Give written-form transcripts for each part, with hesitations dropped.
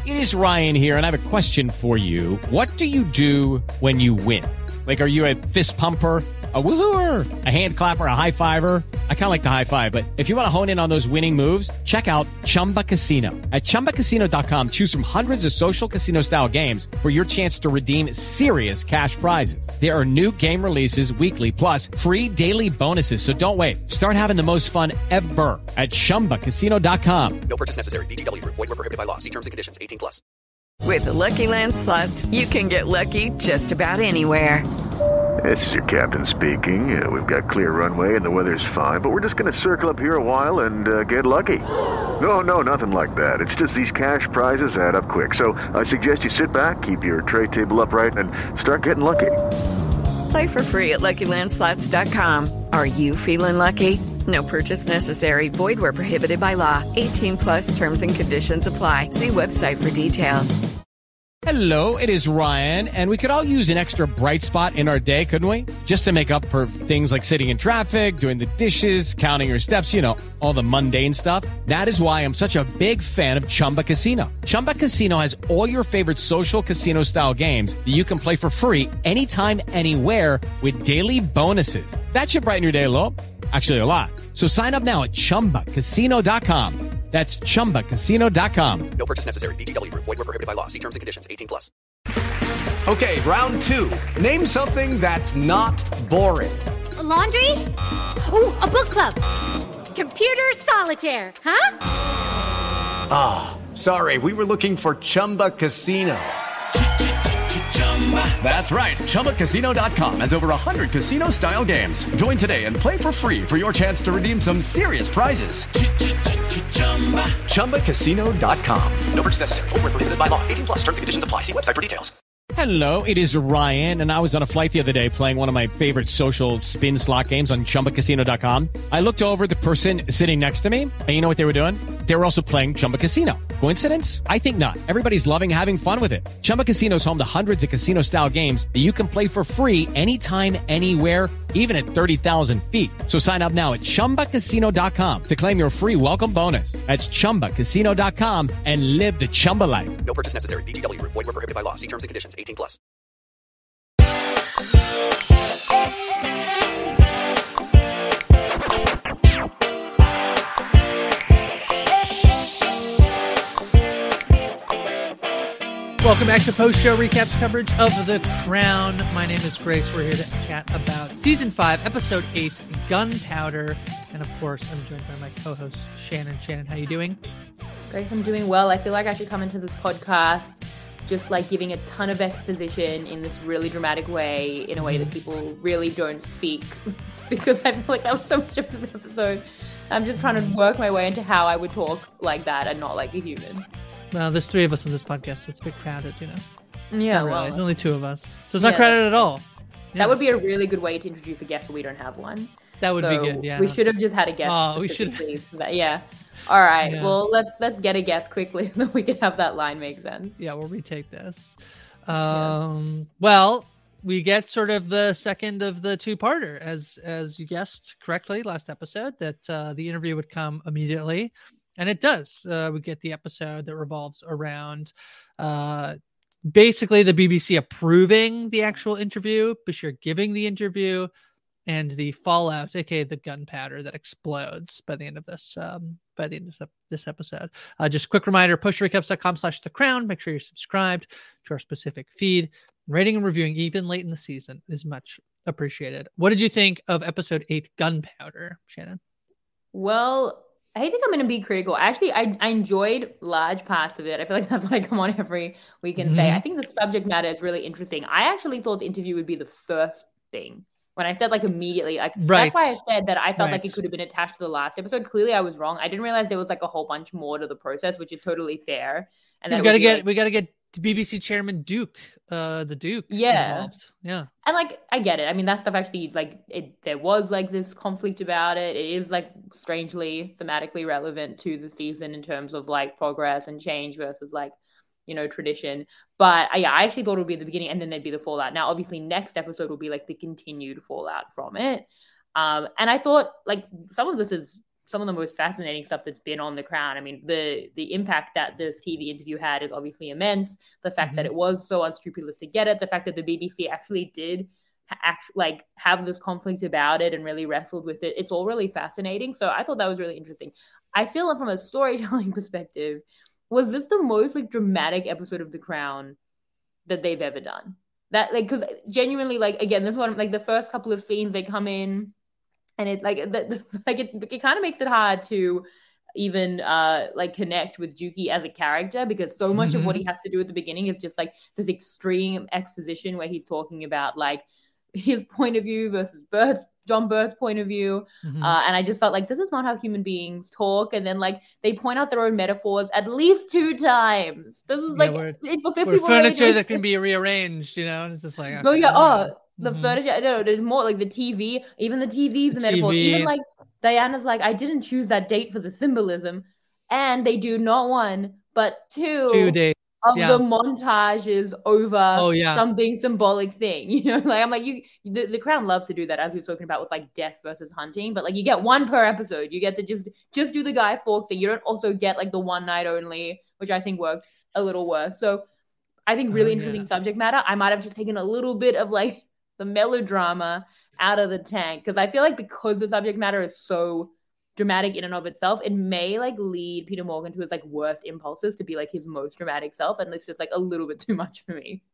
It is Ryan here, and I have a question for you. What do you do when you win? Like, are you a fist pumper, a woo-hooer, a hand clapper, a high fiver? I kind of like the high five, but if you want to hone in on those winning moves, check out Chumba Casino. At ChumbaCasino.com, choose from hundreds of social casino-style games for your chance to redeem serious cash prizes. There are new game releases weekly, plus free daily bonuses. So don't wait. Start having the most fun ever at ChumbaCasino.com. No purchase necessary. VGW Group. Void where prohibited by law. See terms and conditions. 18+. With the Lucky Land Slots, you can get lucky just about anywhere. This is your captain speaking. We've got clear runway and the weather's fine, but we're just going to circle up here a while and get lucky. No, nothing like that. It's just these cash prizes add up quick. So I suggest you sit back, keep your tray table upright, and start getting lucky. Play for free at LuckyLandSlots.com. Are you feeling lucky? No purchase necessary. Void where prohibited by law. 18+ terms and conditions apply. See website for details. Hello, it is Ryan, and we could all use an extra bright spot in our day, couldn't we? Just to make up for things like sitting in traffic, doing the dishes, counting your steps, all the mundane stuff. That is why I'm such a big fan of Chumba Casino. Chumba Casino has all your favorite social casino-style games that you can play for free anytime, anywhere with daily bonuses. That should brighten your day a little. Actually, a lot. So sign up now at ChumbaCasino.com. That's ChumbaCasino.com. No purchase necessary. VGW Group. Void where prohibited by law. See terms and conditions. 18+. Okay, round two. Name something that's not boring. A laundry? Ooh, a book club. Computer solitaire, huh? Ah, sorry. We were looking for Chumba Casino. That's right. ChumbaCasino.com has over 100 casino-style games. Join today and play for free for your chance to redeem some serious prizes. ChumbaCasino.com. No purchase necessary. Void where prohibited by law. 18+. Terms and conditions apply. See website for details. Hello, it is Ryan, and I was on a flight the other day playing one of my favorite social spin slot games on ChumbaCasino.com. I looked over at the person sitting next to me, and you know what they were doing? They were also playing Chumba Casino. Coincidence? I think not. Everybody's loving having fun with it. Chumba Casino is home to hundreds of casino-style games that you can play for free anytime, anywhere, even at 30,000 feet. So sign up now at ChumbaCasino.com to claim your free welcome bonus. That's ChumbaCasino.com and live the Chumba life. No purchase necessary. VGW Group. Void where prohibited by law. See terms and conditions. 18+. Welcome back to post-show recaps coverage of The Crown. My name is Grace. We're here to chat about Season 5, Episode 8, Gunpowder. And of course, I'm joined by my co-host, Shannon. Shannon, how you doing? Grace, I'm doing well. I feel like I should come into this podcast just like giving a ton of exposition in this really dramatic way, in a way that people really don't speak, because I feel like that was so much of this episode. I'm just trying to work my way into how I would talk like that and not like a human. Well, there's three of us on this podcast, so it's a bit crowded, Yeah, not really. well, There's only two of us, so it's not crowded at all. Yeah. That would be a really good way to introduce a guest, but we don't have one. That would be good, yeah. We should have just had a guest. Oh, we should. Yeah. All right. Yeah. Well, let's get a guest quickly so we can have that line make sense. Yeah, we'll retake this. Well, we get sort of the second of the two-parter, as you guessed correctly last episode, that the interview would come immediately. And it does. We get the episode that revolves around basically the BBC approving the actual interview, Bashir giving the interview, and the fallout, aka the gunpowder that explodes by the end of this episode. Just a quick reminder, postrecaps.com/The Crown. Make sure you're subscribed to our specific feed. Rating and reviewing even late in the season is much appreciated. What did you think of episode 8, Gunpowder, Shannon? Well, I think I'm going to be critical. Actually, I enjoyed large parts of it. I feel like that's what I come on every week and say. I think the subject matter is really interesting. I actually thought the interview would be the first thing. When I said like immediately, like that's why I said that I felt like it could have been attached to the last episode. Clearly, I was wrong. I didn't realize there was like a whole bunch more to the process, which is totally fair. And we got to get BBC Chairman Duke, the Duke. Involved. Yeah. And like, I get it. I mean, that stuff actually, like, there was like this conflict about it. It is like strangely thematically relevant to the season in terms of like progress and change versus like, tradition. But I actually thought it would be the beginning and then there'd be the fallout. Now, obviously, next episode will be like the continued fallout from it. And I thought like some of this is some of the most fascinating stuff that's been on The Crown. I mean, the impact that this TV interview had is obviously immense. The fact that it was so unscrupulous to get it, the fact that the BBC actually did have this conflict about it and really wrestled with it. It's all really fascinating. So I thought that was really interesting. I feel like from a storytelling perspective, was this the most like dramatic episode of The Crown that they've ever done? That like, because genuinely, like, again, this one, like the first couple of scenes, they come in and it like it kind of makes it hard to even like connect with Dookie as a character, because so much of what he has to do at the beginning is just like this extreme exposition where he's talking about like his point of view versus John Bert's point of view. And I just felt like this is not how human beings talk. And then like they point out their own metaphors at least 2 times. This is like it's for people furniture really that can be rearranged, you know. And it's just like the furniture. No, there's more like the TV. Even the TV's a metaphor. Even like Diana's like, I didn't choose that date for the symbolism, and they do not 1 but 2 days of the montages over yeah. something symbolic thing, you know, like I'm like the Crown loves to do that, as we've spoken about with like death versus hunting, but like you get 1 per episode. You get to just do the Guy Fawkes thing. You don't also get like the one night only, which I think worked a little worse. So I think really interesting subject matter. I might have just taken a little bit of like the melodrama out of the tank, because I feel like because the subject matter is so dramatic in and of itself, it may like lead Peter Morgan to his like worst impulses to be like his most dramatic self, and it's just like a little bit too much for me.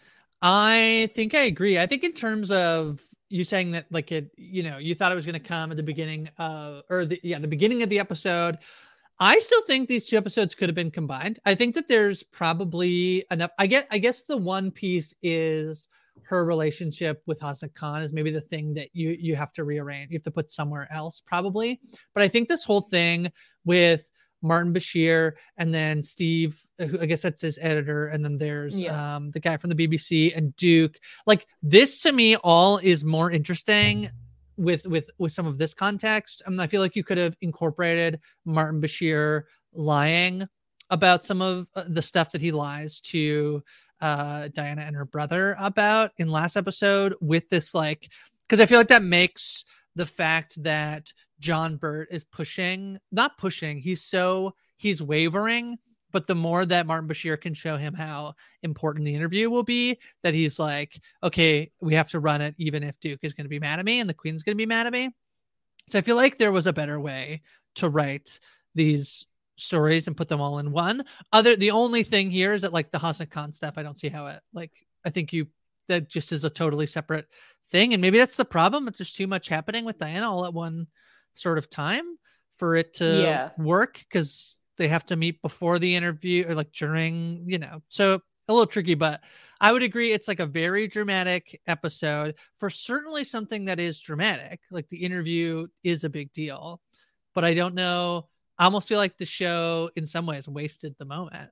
I think I agree. I think in terms of you saying that like it, you know, you thought it was going to come at the beginning of the beginning of the episode. I still think these 2 episodes could have been combined. I think that there's probably enough. I guess the one piece is her relationship with Hassan Khan is maybe the thing that you have to rearrange. You have to put somewhere else probably. But I think this whole thing with Martin Bashir and then Steve, I guess that's his editor, and then there's the guy from the BBC and Duke. Like this to me all is more interesting with some of this context. I mean, I feel like you could have incorporated Martin Bashir lying about some of the stuff that he lies to Diana and her brother about in last episode with this, like, because I feel like that makes the fact that John Burt is not pushing, he's wavering, but the more that Martin Bashir can show him how important the interview will be, that he's like, okay, we have to run it even if Duke is going to be mad at me and the Queen's going to be mad at me. So I feel like there was a better way to write these stories and put them all in one. The only thing here is that like the Hassan Khan stuff, I don't see how it, like, I think that just is a totally separate thing. And maybe that's the problem. It's just too much happening with Diana all at one sort of time for it to work, because they have to meet before the interview or like during, you know, so a little tricky, but I would agree. It's like a very dramatic episode for certainly something that is dramatic. Like the interview is a big deal, but I don't know. I almost feel like the show in some ways wasted the moment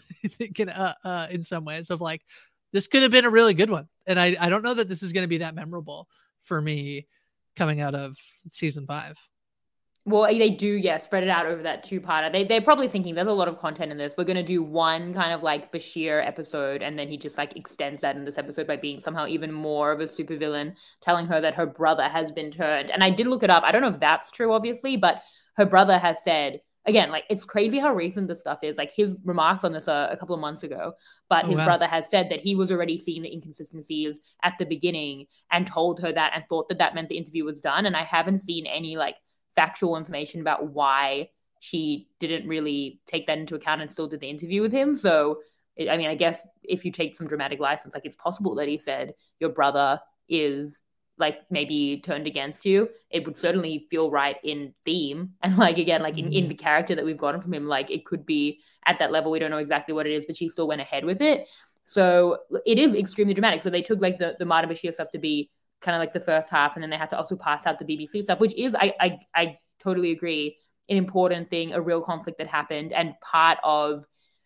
in some ways of like, this could have been a really good one. And I don't know that this is going to be that memorable for me coming out of season 5. Well, they do, spread it out over that 2-parter. They're probably thinking there's a lot of content in this. We're going to do one kind of like Bashir episode, and then he just like extends that in this episode by being somehow even more of a supervillain, telling her that her brother has been turned. And I did look it up. I don't know if that's true, obviously, but her brother has said, again, like it's crazy how recent this stuff is. Like his remarks on this a couple of months ago, but his brother has said that he was already seeing the inconsistencies at the beginning and told her that and thought that meant the interview was done. And I haven't seen any like factual information about why she didn't really take that into account and still did the interview with him. So, I mean, I guess if you take some dramatic license, like it's possible that he said your brother is like maybe turned against you. It would certainly feel right in theme. And like, again, like in the character that we've gotten from him, like it could be at that level. We don't know exactly what it is, but she still went ahead with it. So it is extremely dramatic. So they took like the Martin Bashir stuff to be kind of like the first half, and then they had to also pass out the BBC stuff, which is, I totally agree, an important thing, a real conflict that happened, and part of,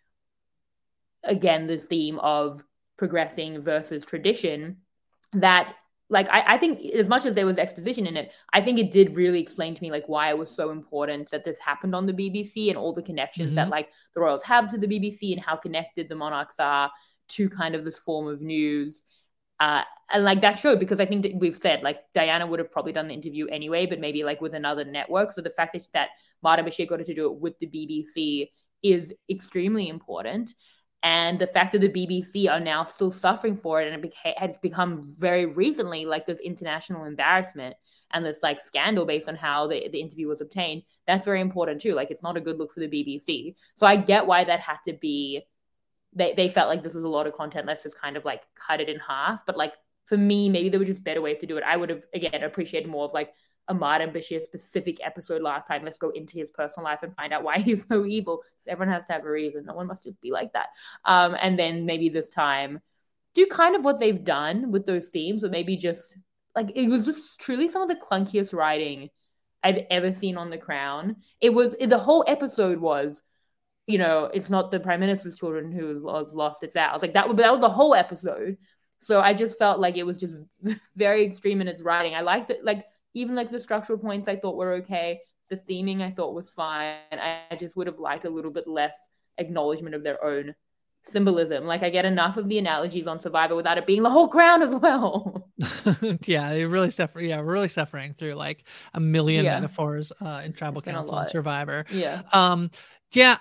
again, this theme of progressing versus tradition that, like, I think as much as there was exposition in it, I think it did really explain to me, like, why it was so important that this happened on the BBC and all the connections that, like, the royals have to the BBC and how connected the monarchs are to kind of this form of news. And like that showed, because I think that we've said like Diana would have probably done the interview anyway, but maybe like with another network. So the fact that Marta Bashir got to do it with the BBC is extremely important. And the fact that the BBC are now still suffering for it, and it has become very recently like this international embarrassment and this like scandal based on how the interview was obtained, that's very important too. Like it's not a good look for the BBC. So I get why that had to be, they felt like this was a lot of content, let's just kind of like cut it in half. But like for me, maybe there were just better ways to do it. I would have, again, appreciated more of like a Martin Bashir specific episode last time. Let's go into his personal life and find out why he's so evil. Everyone has to have a reason. No one must just be like that. And then maybe this time do kind of what they've done with those themes, but maybe just like, it was just truly some of the clunkiest writing I've ever seen on The Crown. The whole episode was, you know, it's not the Prime Minister's children who was lost, it's ours. Like that was the whole episode. So I just felt like it was just very extreme in its writing. I liked it, like even like the structural points I thought were okay. The theming I thought was fine. I just would have liked a little bit less acknowledgement of their own symbolism. Like I get enough of the analogies on Survivor without it being the whole Crown as well. Yeah, they really suffer. Yeah, we're really suffering through like a million metaphors in Tribal Council and Survivor. Yeah. Yeah,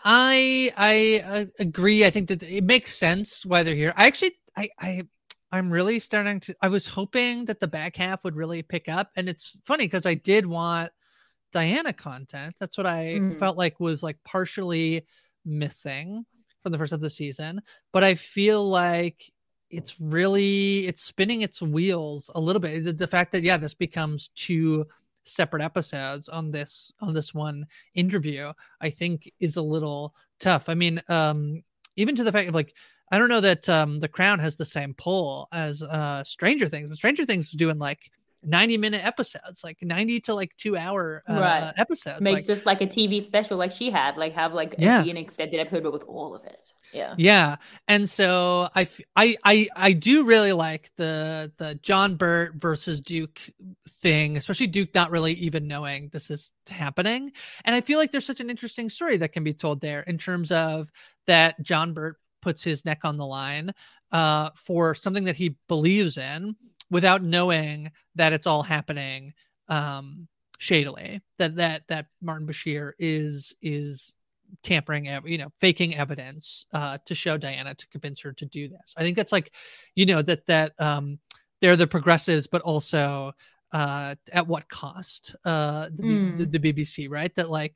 I agree. I think that it makes sense why they're here. I actually, I'm really starting to, I was hoping that the back half would really pick up. And it's funny because I did want Diana content. That's what I felt like was like partially missing from the first of the season. But I feel like it's spinning its wheels a little bit. The fact that, this becomes 2 separate episodes on this one interview, I think is a little tough. I mean, even to the fact of like, I don't know that The Crown has the same pull as Stranger Things, but Stranger Things was doing like 90-minute episodes, like 90 to like 2-hour episodes. Make this like a TV special like she had, like have like an extended episode, but with all of it. Yeah. And so I do really like the John Burt versus Duke thing, especially Duke not really even knowing this is happening. And I feel like there's such an interesting story that can be told there in terms of that John Burt puts his neck on the line for something that he believes in without knowing that it's all happening shadily, that Martin Bashir is tampering, faking evidence to show Diana, to convince her to do this. I think that's like, that they're the progressives, but also at what cost? The BBC, right? That like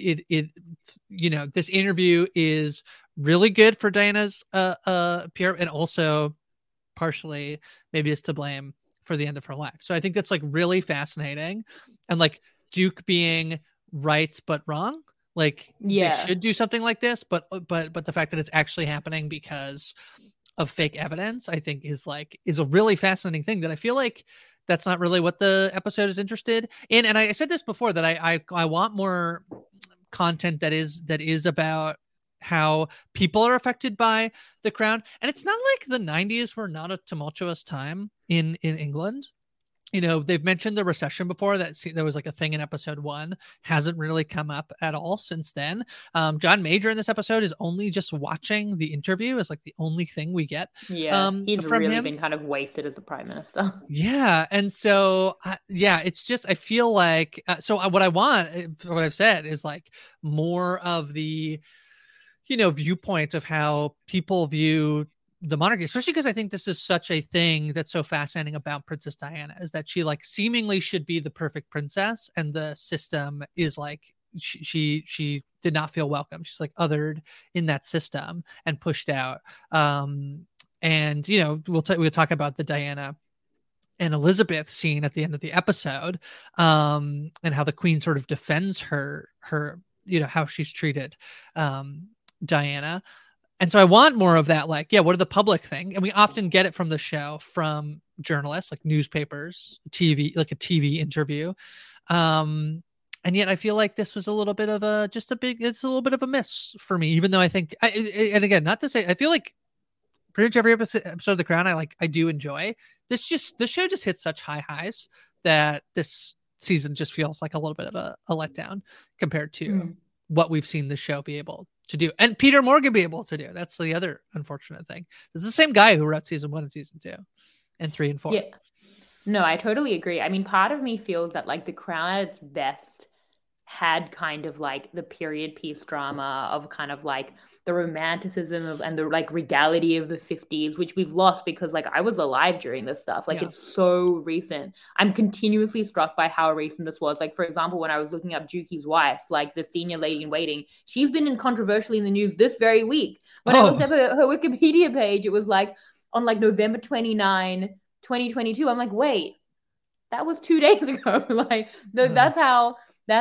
this interview is really good for Diana's PR, and also partially maybe is to blame for the end of her life. So I think that's like really fascinating, and like Duke being right but wrong. Like they should do something like this, but the fact that it's actually happening because of fake evidence, I think is a really fascinating thing that I feel like that's not really what the episode is interested in. And I said this before that I want more content that is about how people are affected by The Crown. And it's not like the 90s were not a tumultuous time in England. They've mentioned the recession before. That there was like a thing in episode 1, hasn't really come up at all since then. John Major in this episode is only just watching the interview, is like the only thing we get. He's really been kind of wasted as a prime minister. And so it's just, I feel like what I want, what I've said is like more of the viewpoint of how people view the monarchy, especially because I think this is such a thing that's so fascinating about Princess Diana, is that she like seemingly should be the perfect princess, and the system is like she did not feel welcome. She's like othered in that system and pushed out. And we'll talk about the Diana and Elizabeth scene at the end of the episode, and how the Queen sort of defends her how she's treated Diana. And so I want more of that, like, what are the public thing? And we often get it from the show, from journalists, like newspapers, TV, like a TV interview. And yet I feel like this was a little bit of it's a little bit of a miss for me, even though I think, and again, not to say, I feel like pretty much every episode of The Crown I do enjoy. This show just hits such high highs that this season just feels like a little bit of a letdown compared to what we've seen the show be able to do, and Peter Morgan be able to do. That's the other unfortunate thing. It's the same guy who wrote season 1 and season 2. and 3 and 4. Yeah. No, I totally agree. I mean, part of me feels that like The Crown at its best had kind of like the period piece drama of kind of like the romanticism of and the like regality of the 50s, which we've lost because like I was alive during this stuff. Like it's so recent. I'm continuously struck by how recent this was. Like, for example, when I was looking up Juki's wife, like the senior lady in waiting, she's been controversially in the news this very week. When I looked up her Wikipedia page, it was like on like November 29, 2022. I'm like, wait, that was 2 days ago. Like that's how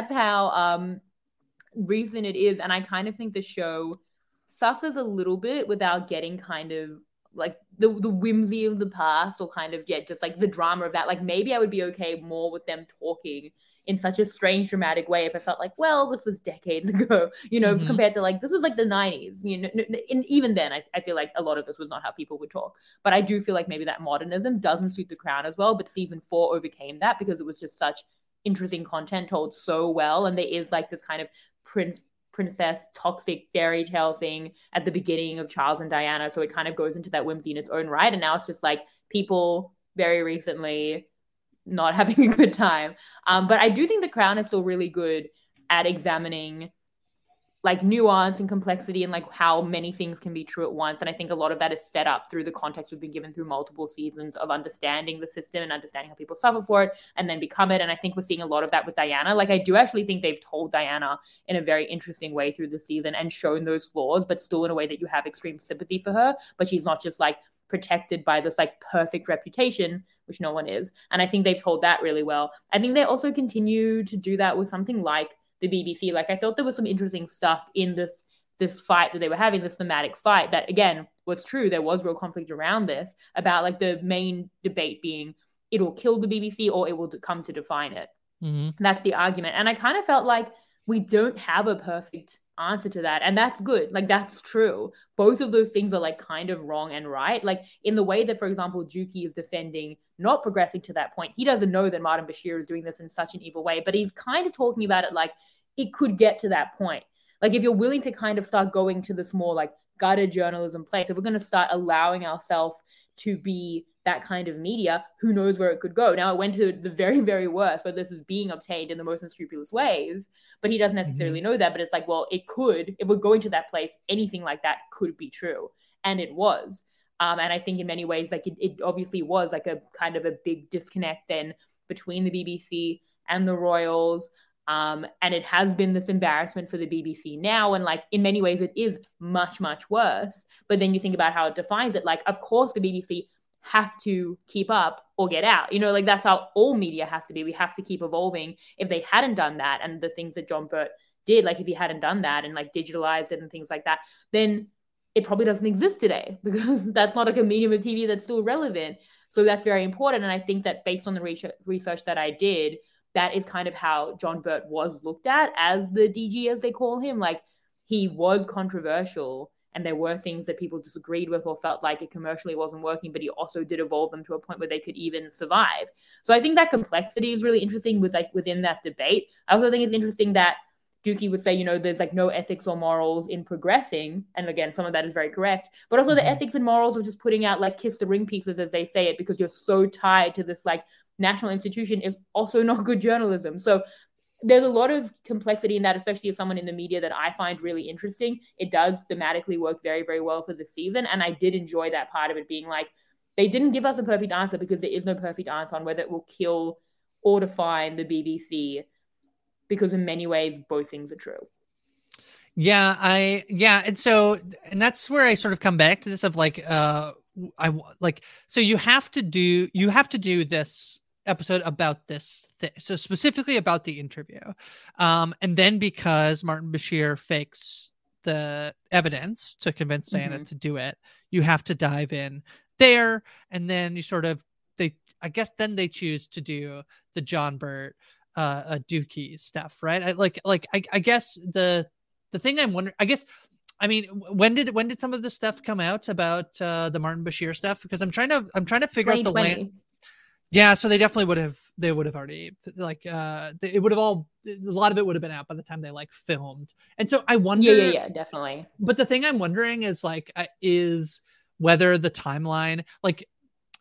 recent it is. And I kind of think the show suffers a little bit without getting kind of like the whimsy of the past or kind of just like the drama of that. Like maybe I would be okay more with them talking in such a strange dramatic way if I felt like, well, this was decades ago, you know, compared to like this was like the 90s, you know. And even then I feel like a lot of this was not how people would talk. But I do feel like maybe that modernism doesn't suit The Crown as well. But season 4 overcame that because it was just such interesting content told so well. And there is like this kind of princess toxic fairy tale thing at the beginning of Charles and Diana, so it kind of goes into that whimsy in its own right. And now it's just like people very recently not having a good time, but I do think The Crown is still really good at examining like nuance and complexity and like how many things can be true at once. And I think a lot of that is set up through the context we've been given through multiple seasons of understanding the system and understanding how people suffer for it and then become it. And I think we're seeing a lot of that with Diana. Like I do actually think they've told Diana in a very interesting way through the season and shown those flaws, but still in a way that you have extreme sympathy for her. But she's not just like protected by this like perfect reputation, which no one is. And I think they've told that really well. I think they also continue to do that with something like the BBC. Like I thought there was some interesting stuff in this fight that they were having, this thematic fight that again was true. There was real conflict around this about like the main debate being it will kill the BBC or it will come to define it. That's the argument. And I kind of felt like we don't have a perfect answer to that. And that's good. Like that's true. Both of those things are like kind of wrong and right. Like in the way that, for example, Juki is defending not progressing to that point. He doesn't know that Martin Bashir is doing this in such an evil way, but he's kind of talking about it like it could get to that point. Like if you're willing to kind of start going to this more like gutter journalism place, if we're going to start allowing ourselves to be that kind of media, who knows where it could go. Now it went to the very, very worst, where this is being obtained in the most unscrupulous ways, but he doesn't necessarily know that. But it's like, well, it could, if we're going to that place, anything like that could be true. And it was. And I think in many ways, like it obviously was like a kind of a big disconnect then between the BBC and the royals. And it has been this embarrassment for the BBC now. And like in many ways, it is much, much worse. But then you think about how it defines it. Like, of course, the BBC has to keep up or get out. You know, like that's how all media has to be. We have to keep evolving. If they hadn't done that and the things that John Birt did, like if he hadn't done that and like digitalized it and things like that, then it probably doesn't exist today because that's not like a medium of TV that's still relevant. So that's very important. And I think that based on the research that I did, that is kind of how John Birt was looked at as the DG, as they call him. Like he was controversial and there were things that people disagreed with or felt like it commercially wasn't working, but he also did evolve them to a point where they could even survive. So I think that complexity is really interesting with like within that debate. I also think it's interesting that Juki would say, you know, there's like no ethics or morals in progressing. And again, some of that is very correct, but also the ethics and morals of just putting out like kiss the ring pieces, as they say it, because you're so tied to this like national institution is also not good journalism. So there's a lot of complexity in that, especially as someone in the media that I find really interesting. It does thematically work very, very well for the season. And I did enjoy that part of it being like, they didn't give us a perfect answer because there is no perfect answer on whether it will kill or define the BBC, because in many ways, both things are true. And that's where I sort of come back to this of like, so you have to do this episode about this thing, so specifically about the interview, and then because Martin Bashir fakes the evidence to convince Diana to do it, you have to dive in there, and then you sort of they choose to do the John Birt Dookie stuff, right? I guess the thing I'm wondering, when did some of this stuff come out about the Martin Bashir stuff? Because I'm trying to figure out the land. Yeah, so they definitely would have already like it would have a lot of it would have been out by the time they like filmed. And so I wonder. Yeah, definitely. But the thing I'm wondering is like is whether the timeline, like,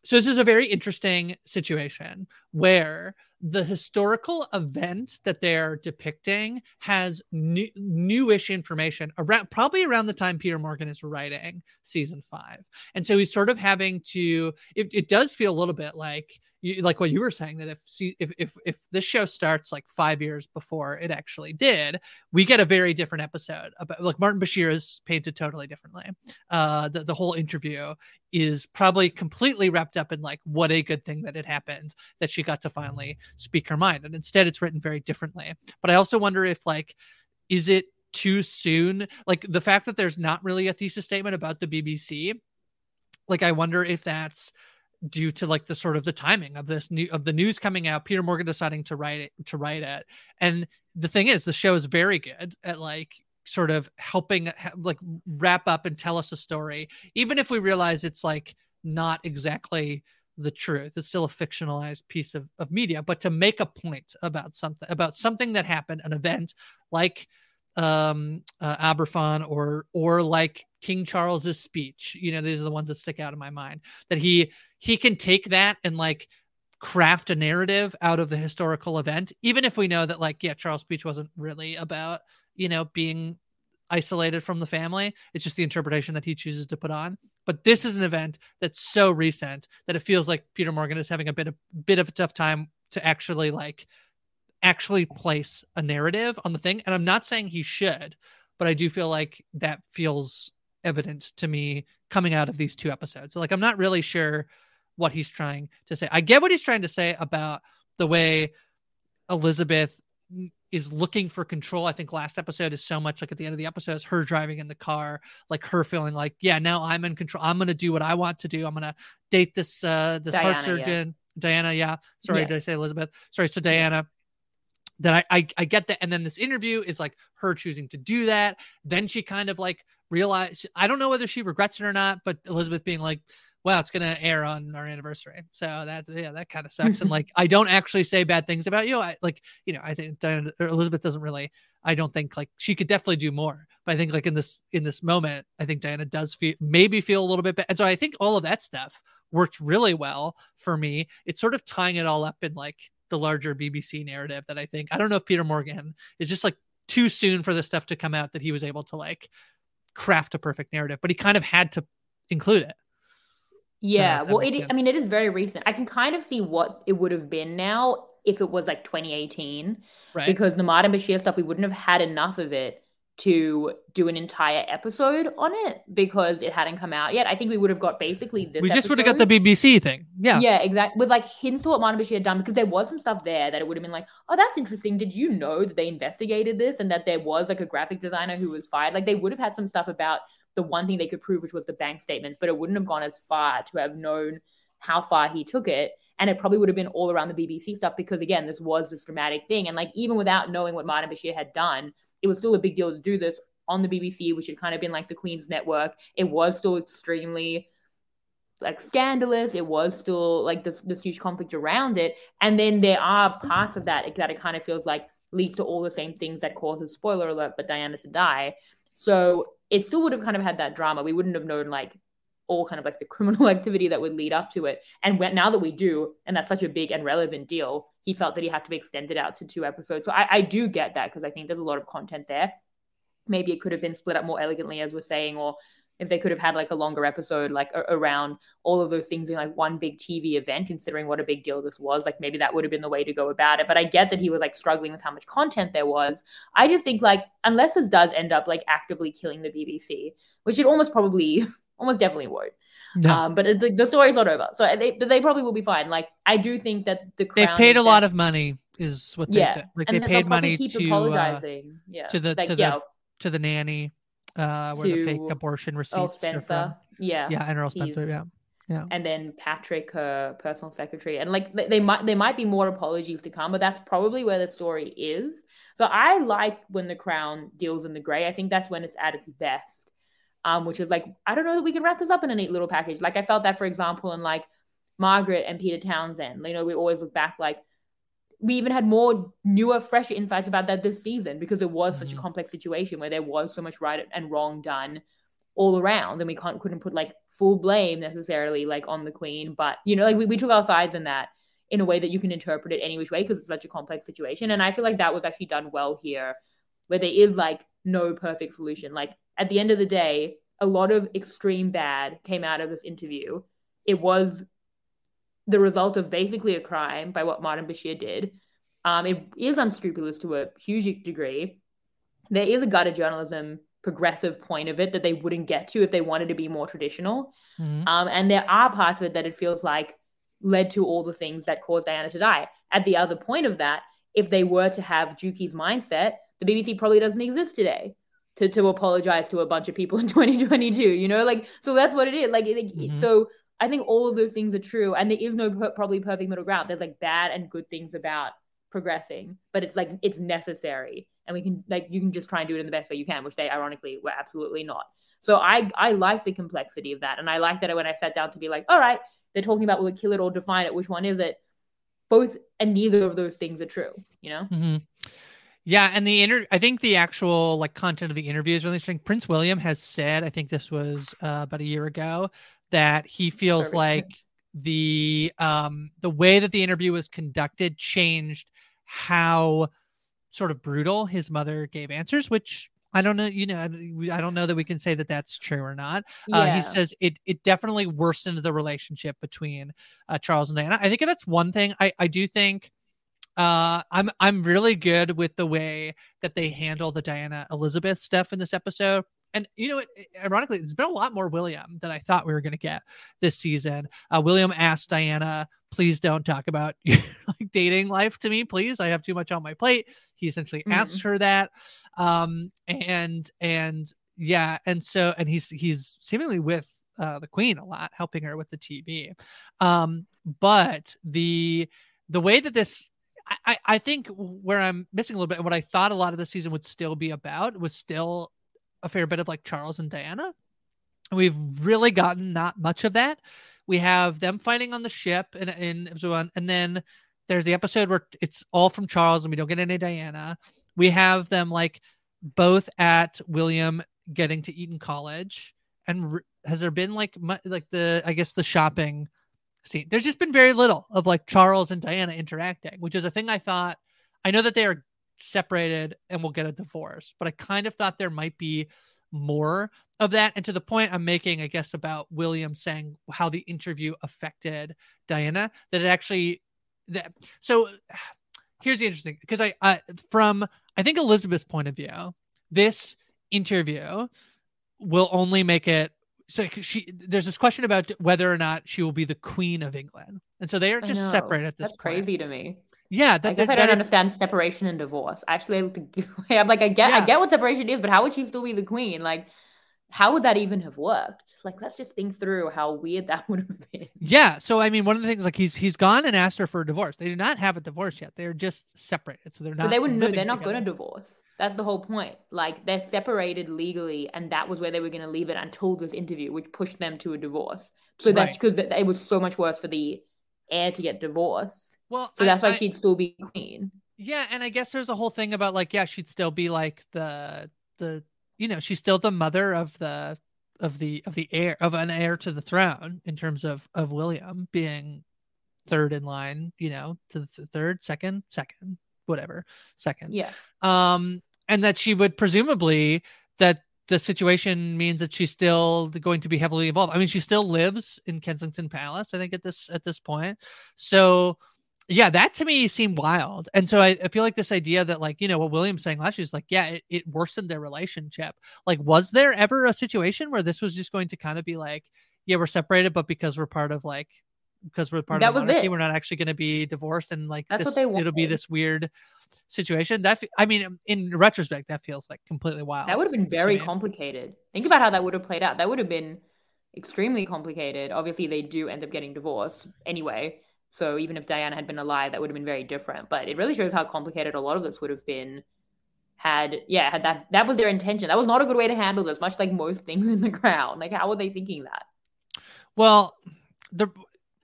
So this is a very interesting situation where the historical event that they're depicting has newish information probably around the time Peter Morgan is writing season 5. And so he's sort of having to, it does feel a little bit like what you were saying, that if this show starts like 5 years before it actually did, we get a very different episode about, like, Martin Bashir is painted totally differently. The whole interview is probably completely wrapped up in like, what a good thing that it happened that she got to finally speak her mind. And instead it's written very differently. But I also wonder if, like, is it too soon? Like, the fact that there's not really a thesis statement about the BBC, like, I wonder if that's due to like the sort of the timing of the news coming out, Peter Morgan deciding to write it. And the thing is, the show is very good at like sort of helping like wrap up and tell us a story, even if we realize it's like not exactly the truth. It's still a fictionalized piece of media, but to make a point about something that happened, an event like Aberfan or like King Charles's speech, you know, these are the ones that stick out in my mind, that he can take that and like craft a narrative out of the historical event, even if we know that, like, yeah, Charles' speech wasn't really about, you know, being isolated from the family. It's just the interpretation that he chooses to put on. But this is an event that's so recent that it feels like Peter Morgan is having a bit of a tough time to actually place a narrative on the thing. And I'm not saying he should, but I do feel like that feels evident to me coming out of these 2 episodes. So, like, I'm not really sure what he's trying to say. I get what he's trying to say about the way Elizabeth is looking for control. I think last episode is so much like at the end of the episode is her driving in the car, like her feeling like, yeah, now I'm in control. I'm going to do what I want to do. I'm going to date this Diana, heart surgeon, Diana. Yeah. Sorry. Yeah. Did I say Elizabeth? Sorry. So Diana. That I get that. And then this interview is like her choosing to do that. Then she kind of like realized, I don't know whether she regrets it or not, but Elizabeth being like, wow, it's going to air on our anniversary. So that kind of sucks. And like, I don't actually say bad things about you. I think Diana, or Elizabeth doesn't really, I don't think, like, she could definitely do more, but I think like in this moment, I think Diana does feel a little bit bad. And so I think all of that stuff worked really well for me. It's sort of tying it all up in like the larger BBC narrative that I think, I don't know if Peter Morgan is just like too soon for this stuff to come out that he was able to like craft a perfect narrative, but he kind of had to include it. Yeah. Well, it is very recent. I can kind of see what it would have been now if it was like 2018, right? Because the Martin Bashir stuff, we wouldn't have had enough of it to do an entire episode on it because it hadn't come out yet. I think we would have got basically this. We just would have got the BBC thing. Yeah. Yeah, exactly. With like hints to what Martin Bashir had done, because there was some stuff there that it would have been like, oh, that's interesting. Did you know that they investigated this and that there was like a graphic designer who was fired? Like, they would have had some stuff about the one thing they could prove, which was the bank statements, but it wouldn't have gone as far to have known how far he took it. And it probably would have been all around the BBC stuff because, again, this was this dramatic thing. And like, even without knowing what Martin Bashir had done, it was still a big deal to do this on the BBC, which had kind of been like the Queen's network. It was still extremely like scandalous. It was still like this huge conflict around it. And then there are parts of that it kind of feels like leads to all the same things that causes, spoiler alert, but Diana to die. So it still would have kind of had that drama. We wouldn't have known like all kind of like the criminal activity that would lead up to it. And now that we do, and that's such a big and relevant deal, he felt that he had to be extended out to 2 episodes. So I do get that, because I think there's a lot of content there. Maybe it could have been split up more elegantly, as we're saying, or if they could have had like a longer episode, like around all of those things in like one big TV event, considering what a big deal this was, like maybe that would have been the way to go about it. But I get that he was like struggling with how much content there was. I just think like, unless this does end up like actively killing the BBC, which it almost definitely won't. No. But the story's not over. So they probably will be fine. Like, I do think that the Crown, they've paid a lot of money is what they've done. Like, they paid money keep apologizing. To the nanny, where the fake abortion receipts Earl Spencer. are from. Yeah, and Earl Spencer, yeah. And then Patrick, her personal secretary. And like, there might be more apologies to come, but that's probably where the story is. So I like when the Crown deals in the grey. I think that's when it's at its best. Which is like, I don't know that we can wrap this up in a neat little package. Like, I felt that, for example, in like Margaret and Peter Townsend. You know, we always look back, like, we even had more newer, fresher insights about that this season, because it was such a complex situation where there was so much right and wrong done all around, and we couldn't put like full blame necessarily like on the Queen, but you know, like we took our sides in that in a way that you can interpret it any which way because it's such a complex situation. And I feel like that was actually done well here, where there is like no perfect solution. Like at the end of the day, a lot of extreme bad came out of this interview. It was the result of basically a crime by what Martin Bashir did. It is unscrupulous to a huge degree. There is a gutter journalism progressive point of it that they wouldn't get to if they wanted to be more traditional. And there are parts of it that it feels like led to all the things that caused Diana to die. At the other point of that, if they were to have Juki's mindset, the BBC probably doesn't exist today to apologize to a bunch of people in 2022, you know, like, so that's what it is. Like, so I think all of those things are true. And there is no probably perfect middle ground. There's like bad and good things about progressing, but it's like, it's necessary. And we can like, you can just try and do it in the best way you can, which they ironically were absolutely not. So I like the complexity of that. And I like that when I sat down to be like, all right, they're talking about will it kill it or define it? Which one is it? Both and neither of those things are true, you know? Yeah, and I think the actual like content of the interview is really interesting. Prince William has said, I think this was about a year ago, that he feels like the way that the interview was conducted changed how sort of brutal his mother gave answers, which I don't know, you know, I don't know that we can say that that's true or not. He says it definitely worsened the relationship between Charles and Diana. I think that's one thing. I do think I'm really good with the way that they handle the Diana Elizabeth stuff in this episode. And, you know, ironically, there's been a lot more William than I thought we were going to get this season. William asked Diana, please don't talk about your like dating life to me, please. I have too much on my plate. He essentially asked her that. And he's seemingly with the Queen a lot, helping her with the TV. But the way that this, I think where I'm missing a little bit and what I thought a lot of the season would still be about was still a fair bit of like Charles and Diana. We've really gotten not much of that. We have them fighting on the ship in episode 1, and then there's the episode where it's all from Charles and we don't get any Diana. We have them like both at William getting to Eton College. And has there been like the shopping scene? There's just been very little of like Charles and Diana interacting, which is a thing I thought. I know that they are separated and will get a divorce, but I kind of thought there might be more of that. And to the point I'm making, I guess, about William saying how the interview affected Diana, that it actually so here's the interesting, because I think Elizabeth's point of view, this interview will only make it so there's this question about whether or not she will be the Queen of England, and so they are just separated at this point. That's crazy to me. Yeah, I guess I don't understand separation and divorce. Actually, I'm like, I get what separation is, but how would she still be the Queen? Like, how would that even have worked? Like, let's just think through how weird that would have been. Yeah, so I mean, one of the things, like, he's gone and asked her for a divorce. They do not have a divorce yet. They're just separated, so they're not. But they wouldn't know. They're not going to divorce. That's the whole point. Like, they're separated legally, and that was where they were going to leave it until this interview, which pushed them to a divorce. So that's because it was so much worse for the heir to get divorced. Well, so that's why she'd still be Queen. Yeah, and I guess there's a whole thing about like, yeah, she'd still be like the you know, she's still the mother of the heir, of an heir to the throne, in terms of William being third in line, you know, to the second, whatever, second. Yeah. And that she would presumably, that the situation means that she's still going to be heavily involved. I mean, she still lives in Kensington Palace, I think, at this point. So yeah, that to me seemed wild. And so I feel like this idea that, like, you know, what William's saying last year is like, yeah, it worsened their relationship. Like, was there ever a situation where this was just going to kind of be like, yeah, we're separated, but because we're part of the monarchy, we're not actually going to be divorced, and like that's what they wanted. It'll be this weird situation. I mean, in retrospect, that feels like completely wild. That would have been very complicated. Think about how that would have played out. That would have been extremely complicated. Obviously, they do end up getting divorced anyway. So even if Diana had been alive, that would have been very different. But it really shows how complicated a lot of this would have been had that was their intention. That was not a good way to handle this, much like most things in The Crown. Like, how were they thinking that? Well,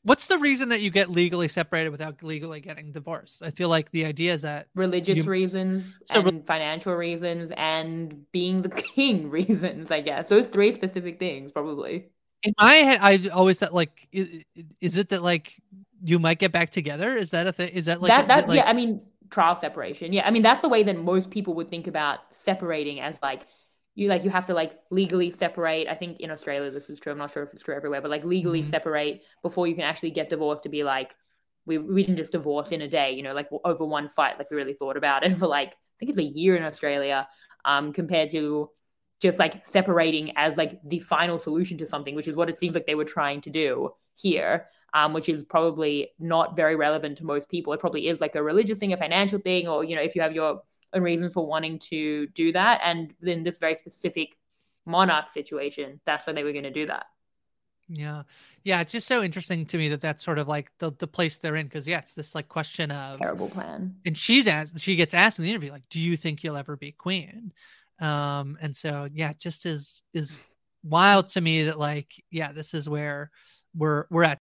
What's the reason that you get legally separated without legally getting divorced? I feel like the idea is that religious reasons and financial reasons and being the king reasons, I guess. Those 3 specific things, probably. In my head, I always thought, like, is it that, like, you might get back together? Is that a thing? Is that like that? Yeah, I mean, trial separation. Yeah, I mean, that's the way that most people would think about separating, as like you have to like legally separate. I think in Australia this is true. I'm not sure if it's true everywhere, but like legally separate before you can actually get divorced, to be like, we didn't just divorce in a day, you know, like over one fight. Like we really thought about it for like, I think it's a year in Australia, compared to just like separating as like the final solution to something, which is what it seems like they were trying to do here, which is probably not very relevant to most people. It probably is like a religious thing, a financial thing, or, you know, if you have your own reasons for wanting to do that. And in this very specific monarch situation, that's when they were going to do that. Yeah. It's just so interesting to me that that's sort of like the place they're in. Cause it's this like question of terrible plan. And she gets asked in the interview, like, do you think you'll ever be queen? And so, it just is wild to me that like, this is where we're at.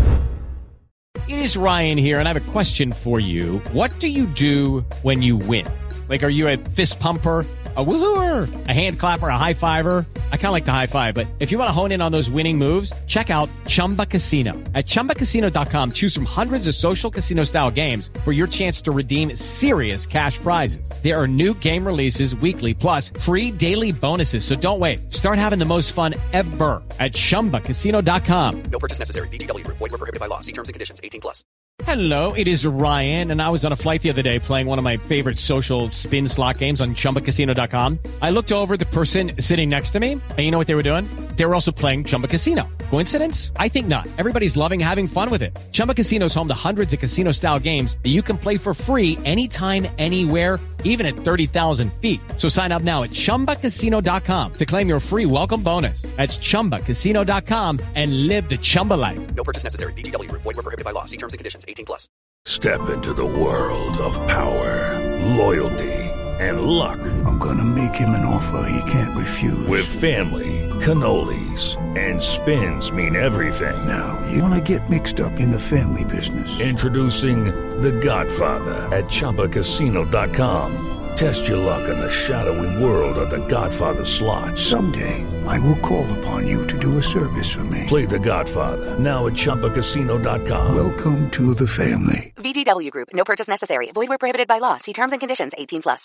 It is Ryan here, and I have a question for you. What do you do when you win? Like, are you a fist pumper, a woohooer, a hand clapper, a high fiver? I kind of like the high five, but if you want to hone in on those winning moves, check out Chumba Casino. At ChumbaCasino.com, choose from hundreds of social casino style games for your chance to redeem serious cash prizes. There are new game releases weekly, plus free daily bonuses. So don't wait. Start having the most fun ever at ChumbaCasino.com. No purchase necessary. VGW Group. Void where prohibited by law. See terms and conditions. 18+. Hello, it is Ryan, and I was on a flight the other day playing one of my favorite social spin slot games on ChumbaCasino.com. I looked over at the person sitting next to me, and you know what they were doing? They were also playing Chumba Casino. Coincidence? I think not. Everybody's loving having fun with it. Chumba Casino is home to hundreds of casino-style games that you can play for free anytime, anywhere, even at 30,000 feet. So sign up now at ChumbaCasino.com to claim your free welcome bonus. That's ChumbaCasino.com and live the Chumba life. No purchase necessary. VGW Group. Void where prohibited by law. See terms and conditions. 18+. Step into the world of power, loyalty, and luck. I'm gonna make him an offer he can't refuse. With family, cannolis, and spins mean everything. Now, you wanna get mixed up in the family business. Introducing The Godfather at ChumbaCasino.com. Test your luck in the shadowy world of The Godfather slot. Someday, I will call upon you to do a service for me. Play The Godfather, now at ChumbaCasino.com. Welcome to the family. VGW Group. No purchase necessary. Void where prohibited by law. See terms and conditions. 18+.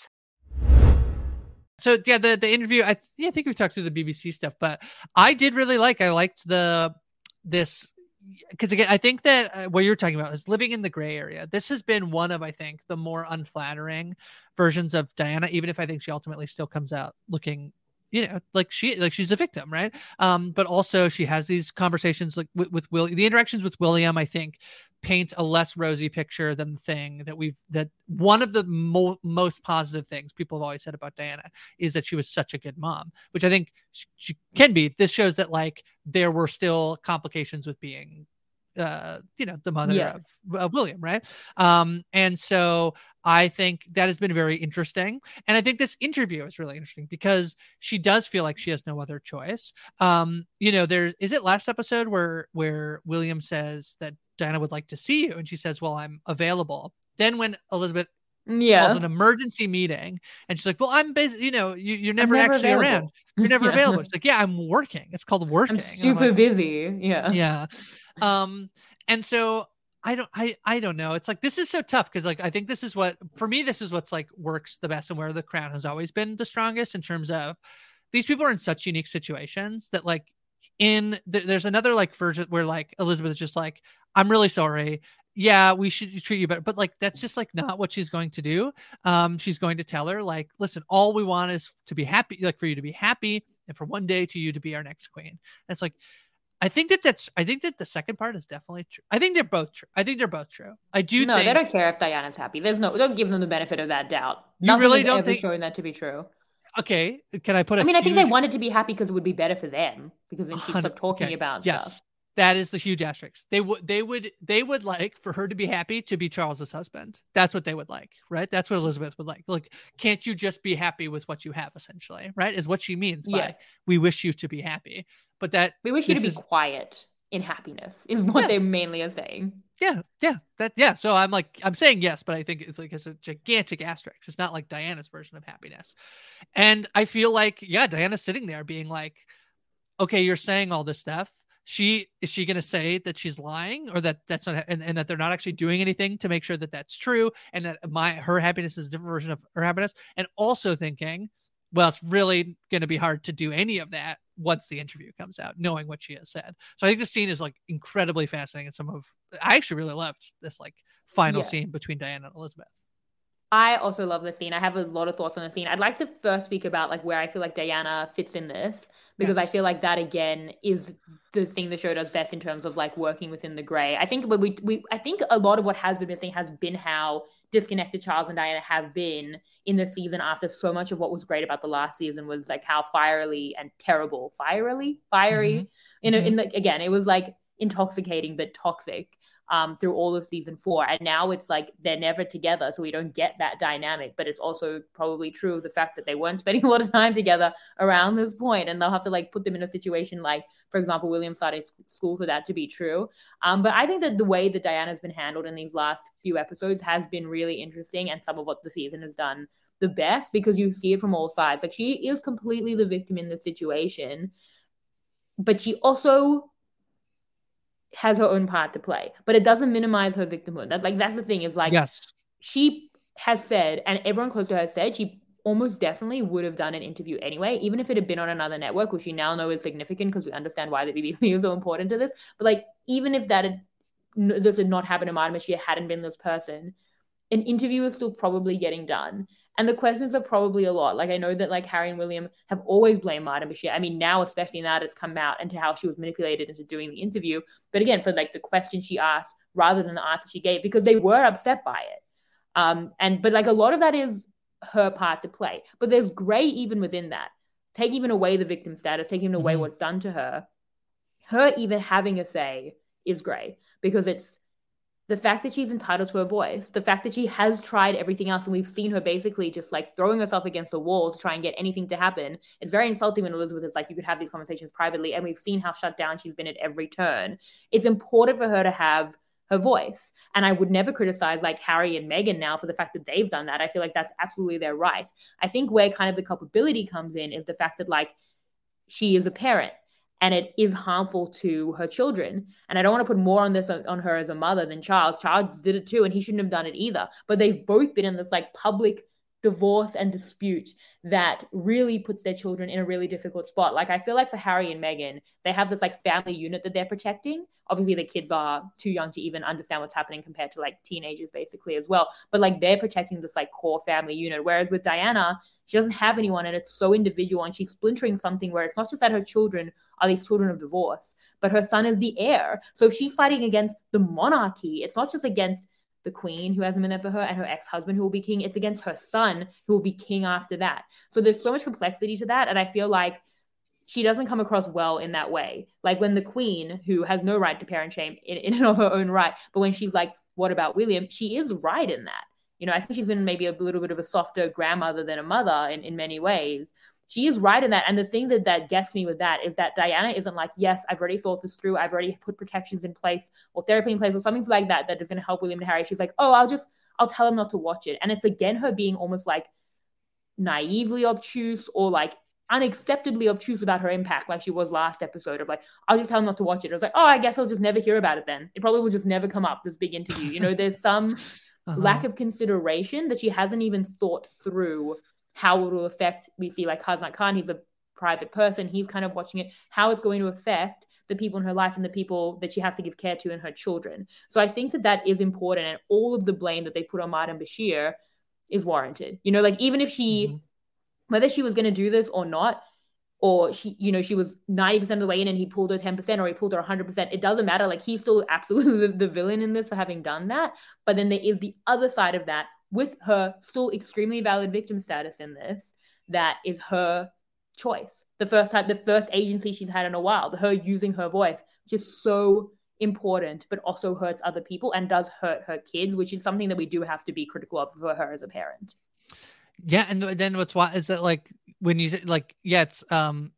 So the interview, I think we've talked through the BBC stuff, but I liked this, because again, I think that what you're talking about is living in the gray area. This has been one of, I think, the more unflattering versions of Diana, even if I think she ultimately still comes out looking, like she's a victim, right? But also she has these conversations like with William. The interactions with William, I think, paint a less rosy picture than the thing that one of the most positive things people have always said about Diana is that she was such a good mom, which I think she can be. This shows that like there were still complications with being the mother of William, right? And so I think that has been very interesting. And I think this interview is really interesting because she does feel like she has no other choice. Is it last episode where William says that Diana would like to see you, and she says, well, I'm available. Then when Elizabeth calls an emergency meeting, and she's like, well, I'm busy, you're never actually available. Around. You're never available. She's like, yeah, I'm working. It's called working. I'm super busy. Yeah. Yeah. And so I don't know. It's like, this is so tough because like, I think this is what's like works the best and where the Crown has always been the strongest in terms of these people are in such unique situations that like there's another like version where like Elizabeth is just like, I'm really sorry. Yeah, we should treat you better. But like, that's just like not what she's going to do. She's going to tell her like, listen, all we want is to be happy, like for you to be happy and for one day to you to be our next queen. And it's like, I think that the second part is definitely true. I think they're both true. I do. No, they don't care if Diana's happy. Don't give them the benefit of that doubt. You really don't think showing that to be true. Okay, can I put? I think they wanted to be happy because it would be better for them because then she'd stop talking about stuff. That is the huge asterisk. They would like for her to be happy to be Charles's husband. That's what they would like, right? That's what Elizabeth would like. Like, can't you just be happy with what you have, essentially, right? Is what she means by we wish you to be happy. But that we wish you to be quiet. in happiness is what they mainly are saying. Yeah. So I'm saying yes, but I think it's a gigantic asterisk. It's not like Diana's version of happiness. And I feel like, Diana's sitting there being like, okay, you're saying all this stuff. Is she going to say that she's lying, or that's not, and that they're not actually doing anything to make sure that that's true, and that her happiness is a different version of her happiness? And also thinking, well, it's really going to be hard to do any of that once the interview comes out, knowing what she has said. So I think the scene is like incredibly fascinating, and I actually really loved this like final scene between Diana and Elizabeth. I also love the scene. I have a lot of thoughts on the scene. I'd like to first speak about like where I feel like Diana fits in this, because I feel like that again is the thing the show does best in terms of like working within the gray. I think I think a lot of what has been missing has been how disconnected Charles and Diana have been in the season, after so much of what was great about the last season was like how fiery and terrible, fiery, in like, again, it was like intoxicating but toxic through all of season 4. And now it's like they're never together, so we don't get that dynamic. But it's also probably true of the fact that they weren't spending a lot of time together around this point, and they'll have to like put them in a situation like, for example, William starting school for that to be true. But I think that the way that Diana's been handled in these last few episodes has been really interesting, and some of what the season has done the best, because you see it from all sides. Like, she is completely the victim in this situation, but she also has her own part to play, but it doesn't minimize her victimhood. That's the thing, is like, she has said, and everyone close to her said, she almost definitely would have done an interview anyway, even if it had been on another network, which we now know is significant because we understand why the BBC is so important to this. But like, even if this had not happened to Martin Bashir, hadn't been this person, an interview is still probably getting done. And the questions are probably a lot. Like, I know that like Harry and William have always blamed Martin Bashir. I mean, now, especially now that it's come out into how she was manipulated into doing the interview. But again, for like the question she asked rather than the answer she gave, because they were upset by it. But like a lot of that is her part to play. But there's gray even within that. Take even away the victim status, take even away what's done to her. Her even having a say is gray, because it's the fact that she's entitled to her voice, the fact that she has tried everything else, and we've seen her basically just like throwing herself against the wall to try and get anything to happen. It's very insulting when Elizabeth is like, you could have these conversations privately, and we've seen how shut down she's been at every turn. It's important for her to have her voice. And I would never criticize like Harry and Meghan now for the fact that they've done that. I feel like that's absolutely their right. I think where kind of the culpability comes in is the fact that like she is a parent, and it is harmful to her children. And I don't want to put more on this on her as a mother than Charles. Charles did it too, and he shouldn't have done it either. But they've both been in this like public divorce and dispute that really puts their children in a really difficult spot. Like, I feel like for Harry and Meghan, they have this like family unit that they're protecting. Obviously the kids are too young to even understand what's happening compared to like teenagers basically as well. But like, they're protecting this like core family unit. Whereas with Diana, she doesn't have anyone, and it's so individual, and she's splintering something where it's not just that her children are these children of divorce, but her son is the heir. So if she's fighting against the monarchy, it's not just against the queen who hasn't been there for her and her ex-husband who will be king, it's against her son who will be king after that. So there's so much complexity to that, and I feel like she doesn't come across well in that way. Like when the queen, who has no right to parent shame in and of her own right, but when she's like, what about William? She is right in that. You know, I think she's been maybe a little bit of a softer grandmother than a mother in many ways. She is right in that. And the thing that gets me with that is that Diana isn't like, yes, I've already thought this through. I've already put protections in place or therapy in place or something like that is going to help William and Harry. She's like, oh, I'll tell him not to watch it. And it's again her being almost like naively obtuse or like unacceptably obtuse about her impact, like she was last episode of like, I'll just tell him not to watch it. I was like, oh, I guess I'll just never hear about it then. It probably will just never come up, this big interview. You know, there's some lack of consideration that she hasn't even thought through how it will affect. We see like Kazan Khan, he's a private person, he's kind of watching it, how it's going to affect the people in her life and the people that she has to give care to and her children. So I think that is important, and all of the blame that they put on Martin Bashir is warranted. You know, like even if she, whether she was going to do this or not, or she, you know, she was 90% of the way in and he pulled her 10% or he pulled her 100%, it doesn't matter. Like, he's still absolutely the villain in this for having done that. But then there is the other side of that, with her still extremely valid victim status in this, that is her choice. The first agency she's had in a while, her using her voice, which is so important, but also hurts other people and does hurt her kids, which is something that we do have to be critical of for her as a parent. Yeah, and then what's why is that, like, when you say, like, yeah, it's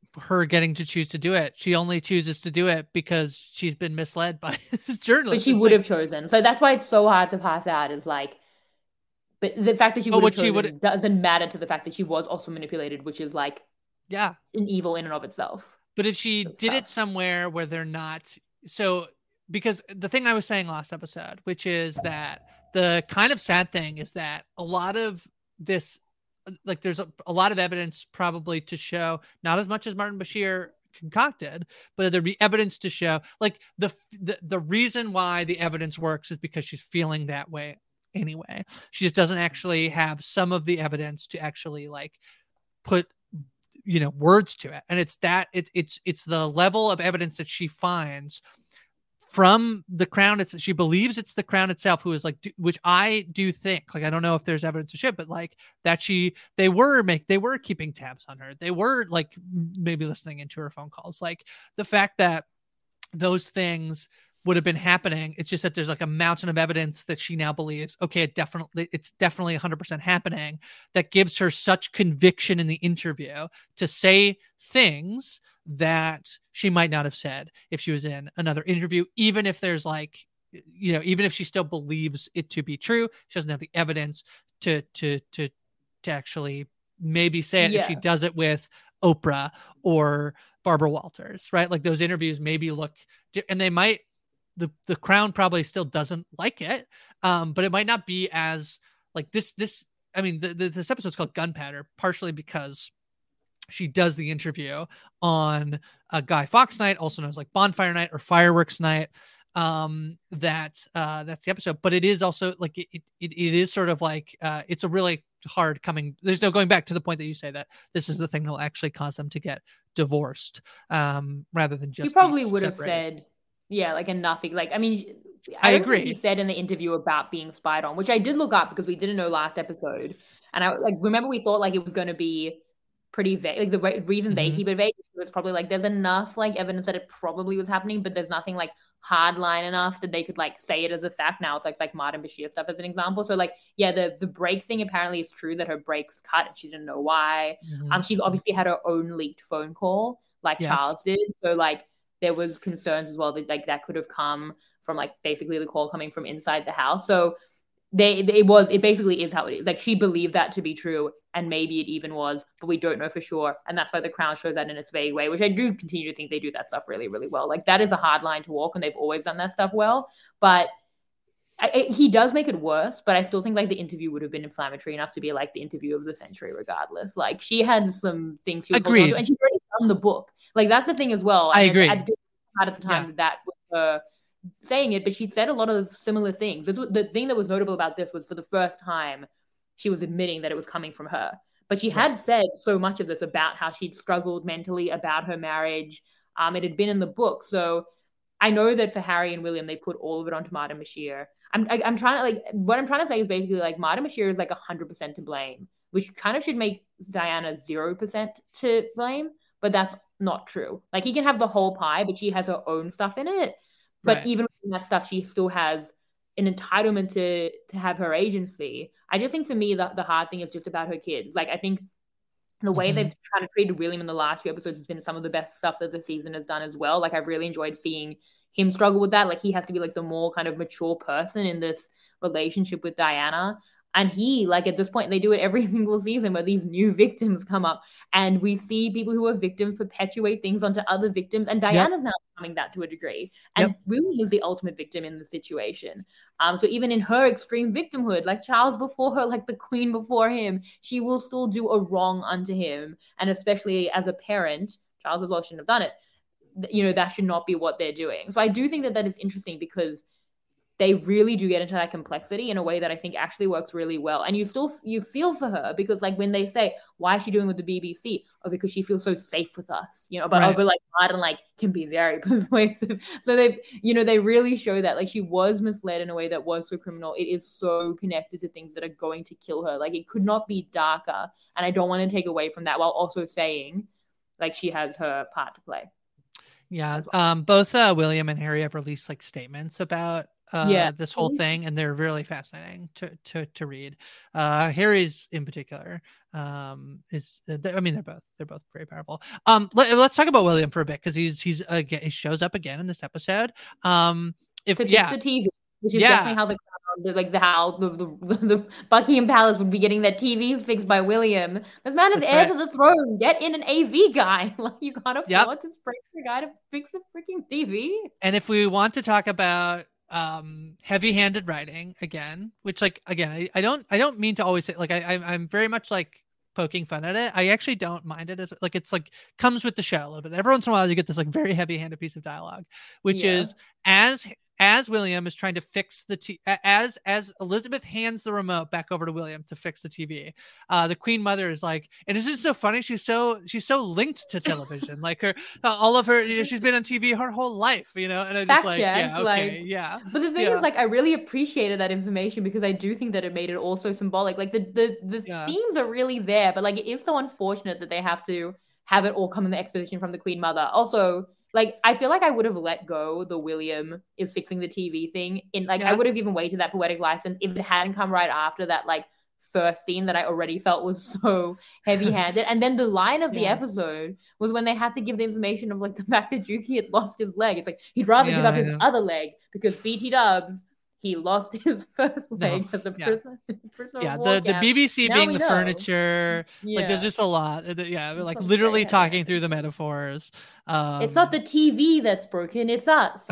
her getting to choose to do it. She only chooses to do it because she's been misled by this journalist. But she would have chosen. So that's why it's so hard to pass out is like, but the fact that she would have chosen doesn't matter to the fact that she was also manipulated, which is like, an evil in and of itself. But if she did it somewhere where they're not, because the thing I was saying last episode, which is that the kind of sad thing is that a lot of this, like there's a lot of evidence probably to show, not as much as Martin Bashir concocted, but there'd be evidence to show like the reason why the evidence works is because she's feeling that way anyway. She just doesn't actually have some of the evidence to actually like put words to it, and it's the level of evidence that she finds from the Crown. She believes it's the Crown itself who is like, which I do think, like, I don't know if there's evidence to shit, but like that they were keeping tabs on her. They were like maybe listening into her phone calls. Like the fact that those things would have been happening. It's just that there's like a mountain of evidence that she now believes, okay, it's definitely 100% happening. That gives her such conviction in the interview to say things that she might not have said if she was in another interview, even if there's like, even if she still believes it to be true, she doesn't have the evidence to actually maybe say it if she does it with Oprah or Barbara Walters, right? Like those interviews maybe look, and they might, the Crown probably still doesn't like it, but it might not be as like this. I mean, this episode's called Gunpowder, partially because she does the interview on a Guy Fawkes night, also known as like Bonfire Night or Fireworks Night. That's the episode, but it is also like it is sort of like it's a really hard coming. There's no going back to the point that you say that this is the thing that will actually cause them to get divorced, rather than just. You probably would have said. Yeah, like enough. Like, I mean, I agree. He said in the interview about being spied on, which I did look up because we didn't know last episode. And I like remember we thought like it was going to be pretty vague. Like the reason they keep it vague was probably like there's enough like evidence that it probably was happening, but there's nothing like hard line enough that they could like say it as a fact. Now it's like Martin Bashir stuff as an example. So like, yeah, the break thing apparently is true that her brakes cut and she didn't know why. She's obviously had her own leaked phone call like Charles did. So like. There was concerns as well that like that could have come from like basically the call coming from inside the house. So it basically is how it is. Like she believed that to be true, and maybe it even was, but we don't know for sure. And that's why the Crown shows that in its vague way, which I do continue to think they do that stuff really, really well. Like that is a hard line to walk, and they've always done that stuff well. But he does make it worse, but I still think like the interview would have been inflammatory enough to be like the interview of the century regardless. Like she had some things she was holding on to, and she's already done the book. Like that's the thing as well. I agree. At the time that was her saying it, but she'd said a lot of similar things. The thing that was notable about this was for the first time she was admitting that it was coming from her. But she had said so much of this about how she'd struggled mentally about her marriage. It had been in the book. So I know that for Harry and William, they put all of it onto Martin Bashir. I'm trying to like, what I'm trying to say is basically like Martin Bashir is like 100% to blame, which kind of should make Diana 0% to blame, but that's not true. Like he can have the whole pie, but she has her own stuff in it. But even in that stuff, she still has an entitlement to have her agency. I just think for me, the hard thing is just about her kids. Like I think the way they've tried to treat William in the last few episodes has been some of the best stuff that the season has done as well. Like I've really enjoyed seeing him struggle with that. Like he has to be like the more kind of mature person in this relationship with Diana. And he, like at this point, they do it every single season where these new victims come up and we see people who are victims perpetuate things onto other victims. And Diana's now becoming that to a degree. And William is the ultimate victim in the situation. So even in her extreme victimhood, like Charles before her, like the queen before him, she will still do a wrong unto him. And especially as a parent, Charles as well shouldn't have done it. You know, that should not be what they're doing. So I do think that is interesting because they really do get into that complexity in a way that I think actually works really well. And you feel for her because like when they say, why is she doing with the BBC? Oh, because she feels so safe with us, you know, but like Martin like can be very persuasive. So they really show that like she was misled in a way that was so criminal. It is so connected to things that are going to kill her. Like it could not be darker. And I don't want to take away from that while also saying like she has her part to play. Yeah. Both William and Harry have released like statements about this whole thing, and they're really fascinating to read. Harry's in particular they're both very powerful. Let's talk about William for a bit, because he shows up again in this episode. The TV, which is definitely how the Buckingham Palace would be getting their TVs fixed by William. This man is heir to the throne. Get in an AV guy. Like, you can't afford to spray the guy to fix the freaking TV. And if we want to talk about heavy-handed writing again, which I don't mean to always say, like, I'm very much like poking fun at it. I actually don't mind it, as like it's like comes with the show a little bit. Every once in a while you get this like very heavy-handed piece of dialogue, which is as William is trying to fix as Elizabeth hands the remote back over to William to fix the TV, the Queen Mother is like, and this is so funny, she's so linked to television, like her all of her, she's been on TV her whole life, and I just like, But the thing is, like, I really appreciated that information, because I do think that it made it also symbolic. Like the themes are really there, but like it is so unfortunate that they have to have it all come in the exposition from the Queen Mother. Also, like, I feel like I would have let go the William is fixing the TV thing I would have even waited that poetic license if it hadn't come right after that, like, first scene that I already felt was so heavy-handed. And then the line of the episode was when they had to give the information of, like, the fact that Juki had lost his leg. It's like, he'd rather give up his other leg, because BT Dubs, he lost his first leg as a prisoner of war the BBC now being the furniture, like, there's just a lot. Like literally talking through the metaphors. It's not the TV that's broken, it's us.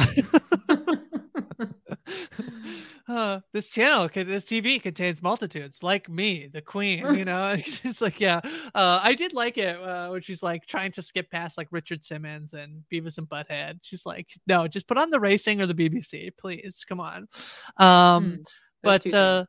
This TV contains multitudes like me, the Queen, It's like, I did like it when she's like trying to skip past like Richard Simmons and Beavis and Butthead. She's like, no, just put on the racing or the BBC, please, come on. But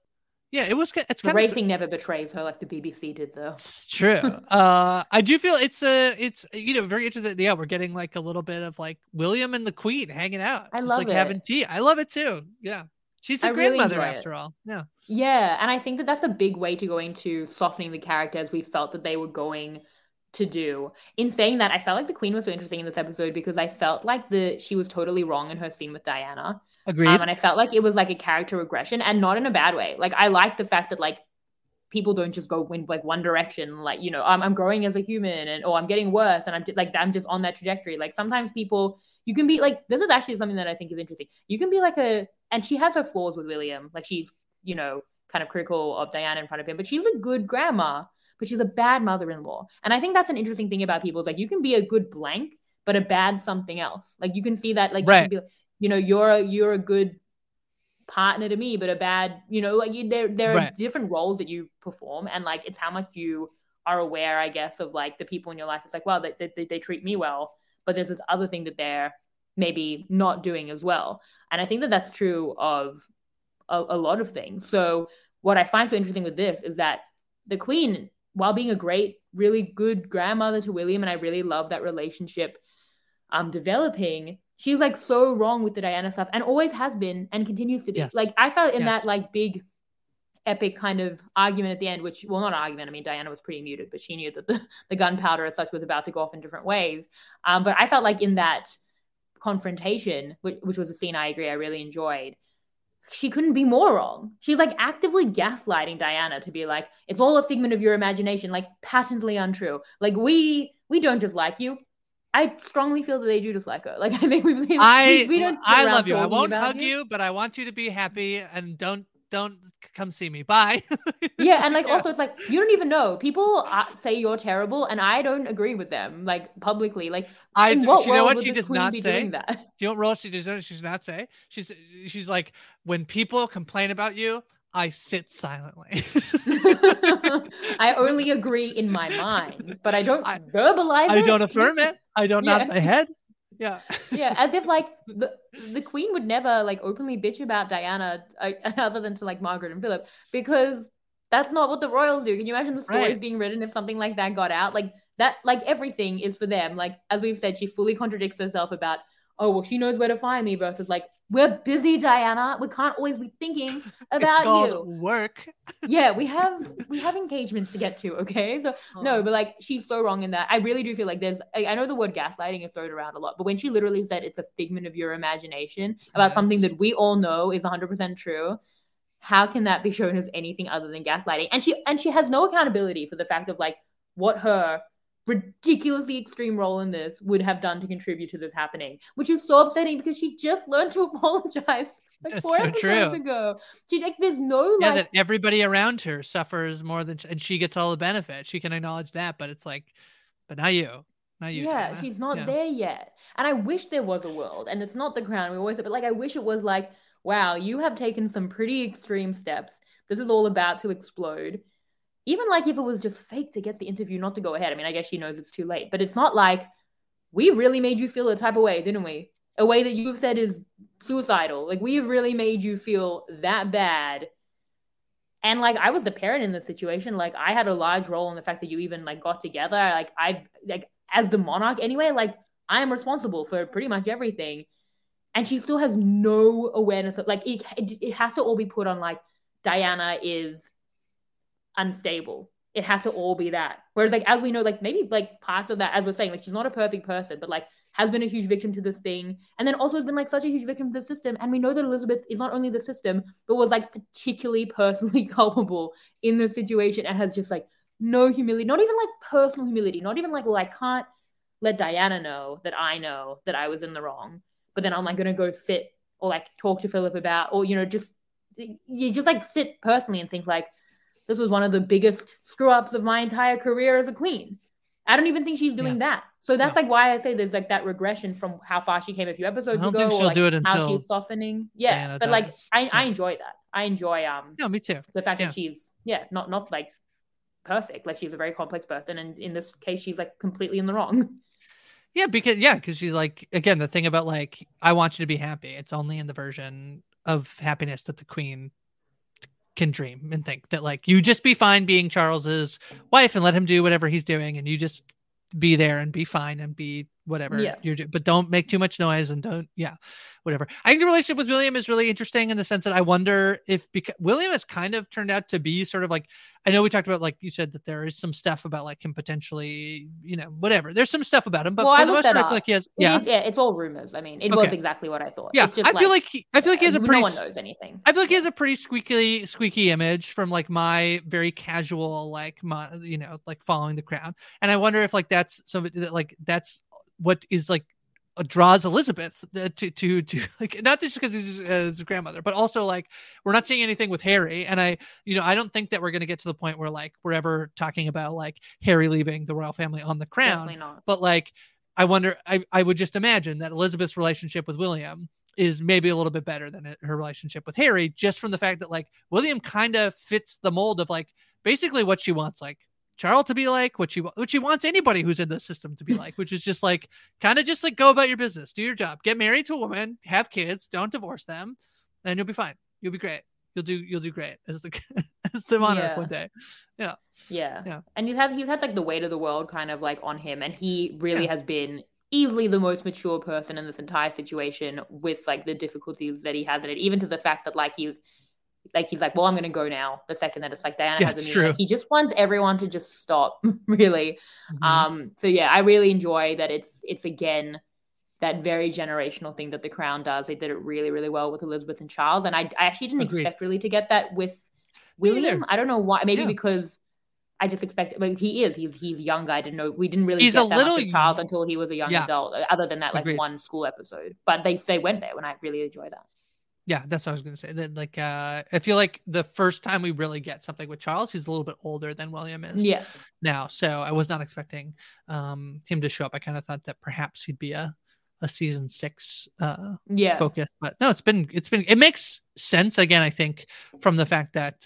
it's kind racing never betrays her like the BBC did, though. It's true. I do feel it's very interesting. Yeah, we're getting like a little bit of like William and the Queen hanging out. I love like it. Having tea. I love it too. Yeah. She's a grandmother after all. Yeah. Yeah. And I think that that's a big way to go into softening the character, as we felt that they were going to do. In saying that, I felt like the Queen was so interesting in this episode, because I felt like she was totally wrong in her scene with Diana. Agreed. And I felt like it was like a character regression, and not in a bad way. Like, I like the fact that, like, people don't just go in like one direction, like, I'm growing as a human, or I'm getting worse, and I'm just on that trajectory. Like, sometimes people, you can be like, this is actually something that I think is interesting. You can be like and she has her flaws with William. Like, she's, kind of critical of Diana in front of him, but she's a good grandma, but she's a bad mother-in-law. And I think that's an interesting thing about people. Is like, you can be a good blank, but a bad something else. Like, you can see that, like, right. You can be, you're a good partner to me, but a bad, like, there are different roles that you perform, and like, it's how much you are aware, I guess, of like the people in your life. It's like, wow, they treat me well, but there's this other thing that they're maybe not doing as well. And I think that that's true of a lot of things. So what I find so interesting with this is that the Queen, while being a great, really good grandmother to William, and I really love that relationship developing, she's like so wrong with the Diana stuff, and always has been and continues to be. Yes. Like, I felt in that like big epic kind of argument at the end, which, well, not an argument, I mean, Diana was pretty muted, but she knew that the gunpowder as such was about to go off in different ways. But I felt like in that confrontation, which was a scene I agree I really enjoyed, she couldn't be more wrong. She's like actively gaslighting Diana to be like, it's all a figment of your imagination, like patently untrue. Like, we don't dislike you. I strongly feel that they do dislike her. Like, I think we've seen. I love you. I won't hug you, but I want you to be happy, and don't come see me. Bye. Yeah, and like also it's like, you don't even know. People say you're terrible, and I don't agree with them, like, publicly. Like, in what you know world what she would the does Queen not be say? doing that? You know what else she does? She's not say. She's like, when people complain about you, I sit silently. I only agree in my mind, but I don't verbalize it. I don't affirm it. I don't nod my head. Yeah. Yeah, as if like the Queen would never like openly bitch about Diana other than to like Margaret and Philip, because that's not what the royals do. Can you imagine the stories being written if something like that got out? Like that, like everything is for them. Like, as we've said, she fully contradicts herself about oh, well, she knows where to find me versus like, we're busy, Diana. We can't always be thinking about it's called you. work. Yeah, we have engagements to get to, okay? So no, but like she's so wrong in that. I really do feel like I know the word gaslighting is thrown around a lot, but when she literally said it's a figment of your imagination about something that we all know is 100% true, how can that be shown as anything other than gaslighting? And she has no accountability for the fact of like what her ridiculously extreme role in this would have done to contribute to this happening, which is so upsetting because she just learned to apologize like 4 episodes ago. She like there's no like that everybody around her suffers more than and she gets all the benefit. She can acknowledge that, but it's like, but not you. Yeah, she's not there yet. And I wish there was a world, and it's not the Crown. We always say, but like I wish it was like, wow, you have taken some pretty extreme steps. This is all about to explode. Even like if it was just fake to get the interview not to go ahead. I mean, I guess she knows it's too late, but it's not like we really made you feel a type of way, didn't we? A way that you've said is suicidal. Like we really made you feel that bad. And like I was the parent in this situation. Like I had a large role in the fact that you even like got together. Like I like as the monarch anyway, like I am responsible for pretty much everything. And she still has no awareness of like it has to all be put on like Diana is unstable. It has to all be that. Whereas like as we know, like maybe like parts of that, as we're saying, like she's not a perfect person, but like has been a huge victim to this thing, and then also has been like such a huge victim to the system. And we know that Elizabeth is not only the system, but was like particularly personally culpable in this situation and has just like no humility, not even like personal humility, not even like, well, I can't let Diana know that I was in the wrong, but then I'm like gonna go sit or like talk to Philip about, or you just like sit personally and think like, this was one of the biggest screw ups of my entire career as a queen. I don't even think she's doing that. So that's like why I say there's like that regression from how far she came a few episodes ago, think she'll or like do it until how she's softening. Yeah, Diana but like dies. I enjoy that. I enjoy me too. The fact that she's not like perfect. Like she's a very complex person, and in this case, she's like completely in the wrong. Yeah, because she's like, again, the thing about like, I want you to be happy. It's only in the version of happiness that the queen can dream and think that like you just be fine being Charles's wife and let him do whatever he's doing, and you just be there and be fine and be whatever you're doing, but don't make too much noise and don't whatever. I think the relationship with William is really interesting in the sense that I wonder if, because William has kind of turned out to be sort of like, I know we talked about, like you said, that there is some stuff about like him potentially, whatever. There's some stuff about him, but for the most part, I feel like he has. It's all rumors. I mean, it was exactly what I thought. Yeah, it's just I feel like he has a pretty. No one knows anything. I feel like he has a pretty squeaky image from like my very casual, like my, like following the Crown, and I wonder if like that's something that like that's what is like draws Elizabeth to like, not just because he's his grandmother, but also like we're not seeing anything with Harry, and I don't think that we're going to get to the point where like we're ever talking about like Harry leaving the royal family on the Crown. Definitely not. But like I wonder, I would just imagine that Elizabeth's relationship with William is maybe a little bit better than her relationship with Harry, just from the fact that like William kind of fits the mold of like basically what she wants, like Charles to be like, what she wants anybody who's in the system to be like, which is just like kind of just like go about your business, do your job, get married to a woman, have kids, don't divorce them, and you'll be fine. You'll be great. You'll do great as the monarch one day. Yeah. And he's had like the weight of the world kind of like on him, and he really has been easily the most mature person in this entire situation, with like the difficulties that he has in it, even to the fact that like he's like, well, I'm going to go now. The second that it's like Diana has a meeting, like, he just wants everyone to just stop, really. Mm-hmm. So yeah, I really enjoy that. It's again that very generational thing that the Crown does. They did it really, really well with Elizabeth and Charles, and I actually didn't expect really to get that with William. I don't know why. Maybe because I just expected. But he's younger. I didn't know. We didn't really get that much of Charles until he was a young adult. Other than that, like one school episode. But they went there, and I really enjoy that. Yeah, that's what I was going to say. That like, I feel like the first time we really get something with Charles, he's a little bit older than William is now. So I was not expecting him to show up. I kind of thought that perhaps he'd be a season 6 focus, but no, it makes sense again. I think from the fact that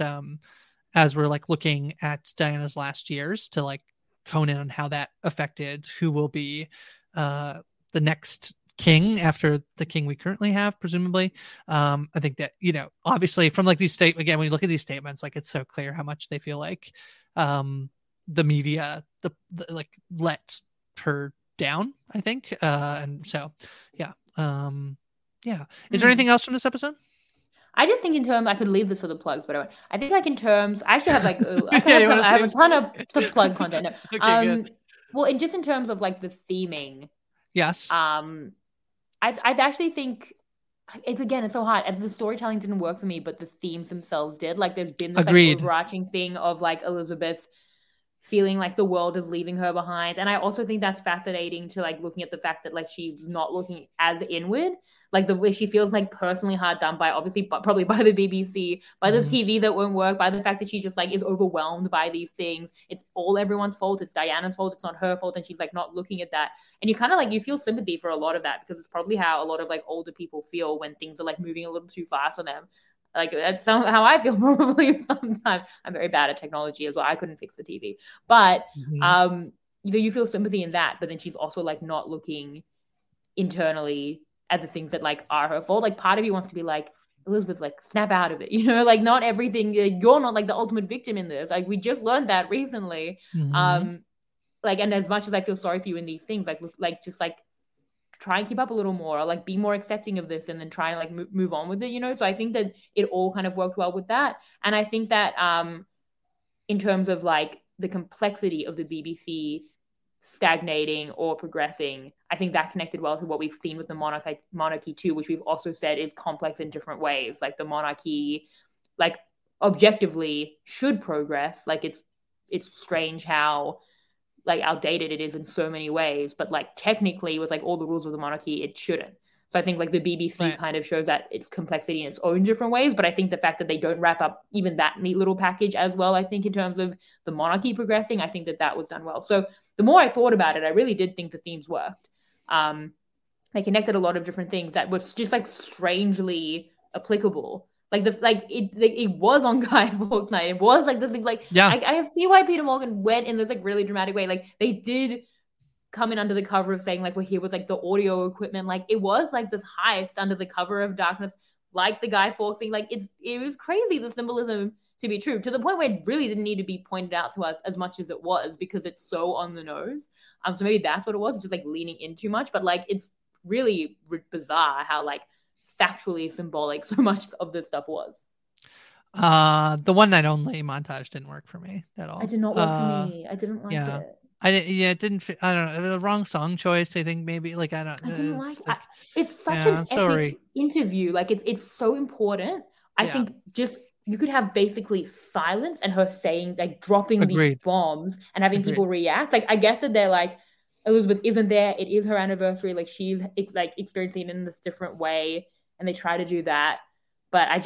as we're like looking at Diana's last years to like hone in on how that affected who will be the next king after the king we currently have, presumably. I think that, obviously from like these again, when you look at these statements, like it's so clear how much they feel like the media, the like let her down, I think. And so, yeah, Yeah. Is there anything else from this episode? I just think in terms, I could leave this for the plugs, but I think like in terms, I actually have like, I have a ton of plug content. No. Okay, well, and just in terms of like the theming. Yes. I actually think it's so hard. The storytelling didn't work for me, but the themes themselves did. Like there's been this like overarching thing of like Elizabeth feeling like the world is leaving her behind. And I also think that's fascinating to like looking at the fact that like she's not looking as inward, like the way she feels like personally hard done by, obviously, probably by the BBC, by this TV that won't work, by the fact that she just like is overwhelmed by these things. It's all everyone's fault. It's Diana's fault. It's not her fault. And she's like not looking at that. And you kind of like, you feel sympathy for a lot of that because it's probably how a lot of like older people feel when things are like moving a little too fast for them. Like that's how I feel probably sometimes. I'm very bad at technology as well. I couldn't fix the TV, but you feel sympathy in that. But then she's also like not looking internally at the things that like are her fault. Like part of you wants to be like, Elizabeth, like snap out of it, you know, like not everything. You're not like the ultimate victim in this. Like we just learned that recently. Like, and as much as I feel sorry for you in these things, like just like try and keep up a little more, or like be more accepting of this and then try and like move on with it, you know? So I think that it all kind of worked well with that. And I think that in terms of like the complexity of the BBC stagnating or progressing, I think that connected well to what we've seen with the monarchy too, which we've also said is complex in different ways. Like the monarchy, like objectively should progress. Like it's strange how like outdated it is in so many ways, but like technically with like all the rules of the monarchy, it shouldn't. So I think like the BBC kind of shows that it's complexity in its own different ways, but I think the fact that they don't wrap up even that neat little package as well, I think in terms of the monarchy progressing, I think that was done well. So the more I thought about it, I really did think the themes worked. They connected a lot of different things that was just like strangely applicable. Like it was on Guy Fawkes night. It was like this thing. Like I see why Peter Morgan went in this like really dramatic way. Like they did come in under the cover of saying like we're here with like the audio equipment. Like it was like this heist under the cover of darkness, like the Guy Fawkes thing. Like it was crazy, the symbolism to be true, to the point where it really didn't need to be pointed out to us as much as it was because it's so on the nose. So maybe that's what it was, just like leaning in too much. But like it's really bizarre how like factually symbolic so much of this stuff was. The one night only montage didn't work for me at all. It did not work for me. I didn't like it. It didn't fit. I don't know, the wrong song choice. I think maybe like I didn't like it. It's such an epic interview. Like it's so important. I think just you could have basically silence and her saying like dropping these bombs and having people react. Like I guess that they're like, Elizabeth isn't there. It is her anniversary. Like she's like experiencing it in this different way, and they try to do that. But I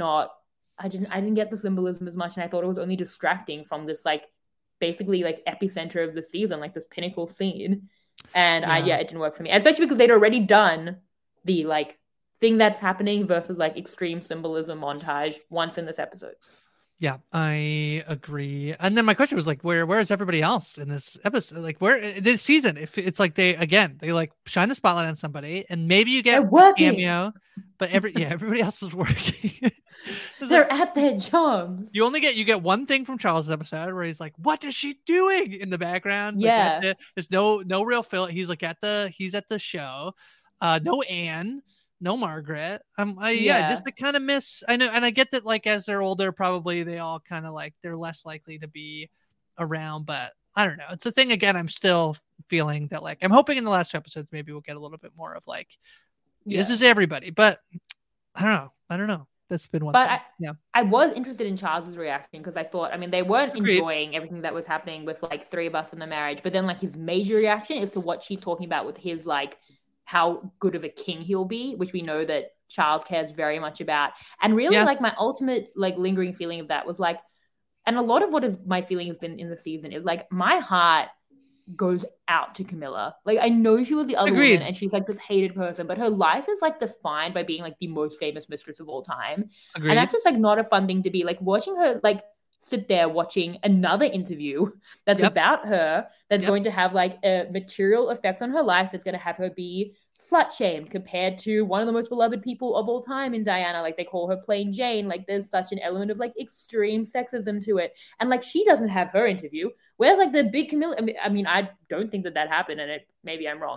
didn't get the symbolism as much, and I thought it was only distracting from this like basically like epicenter of the season, like this pinnacle scene. And it didn't work for me, especially because they'd already done the like thing that's happening versus like extreme symbolism montage once in this episode. Yeah, I agree. And then my question was like, where is everybody else in this episode? Like where this season, if it's like they like shine the spotlight on somebody and maybe you get a cameo, but everybody else is working. They're like, at their jobs. You get one thing from Charles' episode where he's like, what is she doing in the background? Yeah. Like, there's no real Phil. He's like he's at the show. No Anne. No Margaret. Just to kind of miss. I know, and I get that. Like as they're older, probably they all kind of like they're less likely to be around. But I don't know. It's a thing. Again, I'm still feeling that. Like I'm hoping in the last 2 episodes, maybe we'll get a little bit more of like this is everybody. But I don't know. That's been one. But I was interested in Charles's reaction because I thought, I mean, they weren't enjoying everything that was happening with like three of us in the marriage. But then like his major reaction is to what she's talking about with his like how good of a king he'll be, which we know that Charles cares very much about. And really like my ultimate like lingering feeling of that was like, and a lot of what is my feeling has been in the season is like my heart goes out to Camilla. Like I know she was the other woman and she's like this hated person, but her life is like defined by being like the most famous mistress of all time. And that's just like not a fun thing to be like watching her like sit there watching another interview that's about her, that's going to have like a material effect on her life, that's going to have her be slut shamed compared to one of the most beloved people of all time in Diana. Like they call her plain Jane. Like there's such an element of like extreme sexism to it. And like she doesn't have her interview. Whereas like the big Camilla, I mean, I don't think that happened, and maybe I'm wrong.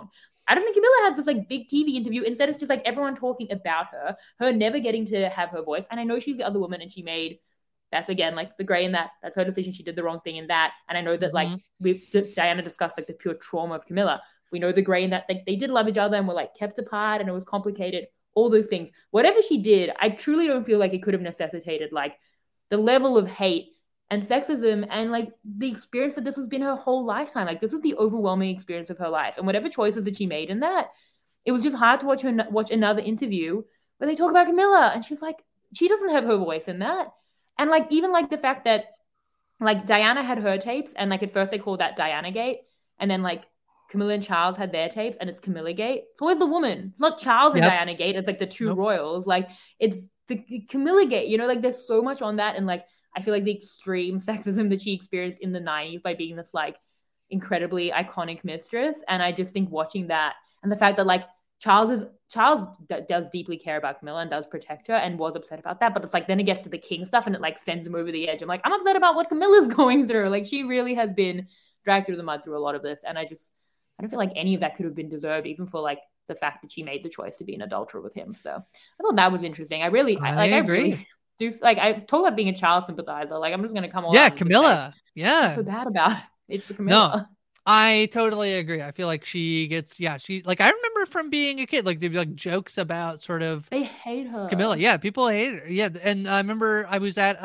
I don't think Camilla had this like big TV interview. Instead, it's just like everyone talking about her never getting to have her voice. And I know she's the other woman and she made, that's again, like the gray in that's her decision. She did the wrong thing in that. And I know that like Diana discussed like the pure trauma of Camilla. We know the gray in that like they did love each other and were like kept apart and it was complicated, all those things. Whatever she did, I truly don't feel like it could have necessitated like the level of hate and sexism and like the experience that this has been her whole lifetime. Like this is the overwhelming experience of her life. And whatever choices that she made in that, it was just hard to watch another interview where they talk about Camilla and she's like, she doesn't have her voice in that. And like, even like the fact that like Diana had her tapes and like at first they called that Diana Gate. And then like Camilla and Charles had their tapes and it's Camilla Gate. It's always the woman. It's not Charles and Diana Gate. It's like the two royals. Like it's the Camilla Gate, you know, like there's so much on that. And like, I feel like the extreme sexism that she experienced in the 90s by being this like incredibly iconic mistress. And I just think watching that and the fact that like Charles does deeply care about Camilla and does protect her and was upset about that. But it's like, then it gets to the king stuff and it like sends him over the edge. I'm like, I'm upset about what Camilla's going through. Like she really has been dragged through the mud through a lot of this. And I don't feel like any of that could have been deserved, even for like the fact that she made the choice to be an adulterer with him. So I thought that was interesting. I agree. I really do. Like I talk about being a child sympathizer. Like I'm just going to come on. Yeah. Camilla. Yeah. So bad about it. It's for Camilla. No, I totally agree. I feel like she gets, she like, I remember from being a kid, like there'd be like jokes about sort of. They hate her. Camilla. Yeah. People hate her. Yeah. And I remember I was at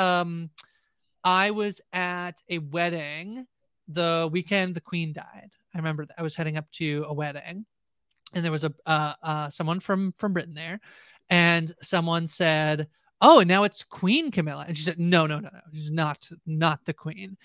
a wedding the weekend the Queen died. I remember that I was heading up to a wedding and there was someone from Britain there and someone said, oh, and now it's Queen Camilla. And she said, no. She's not the Queen.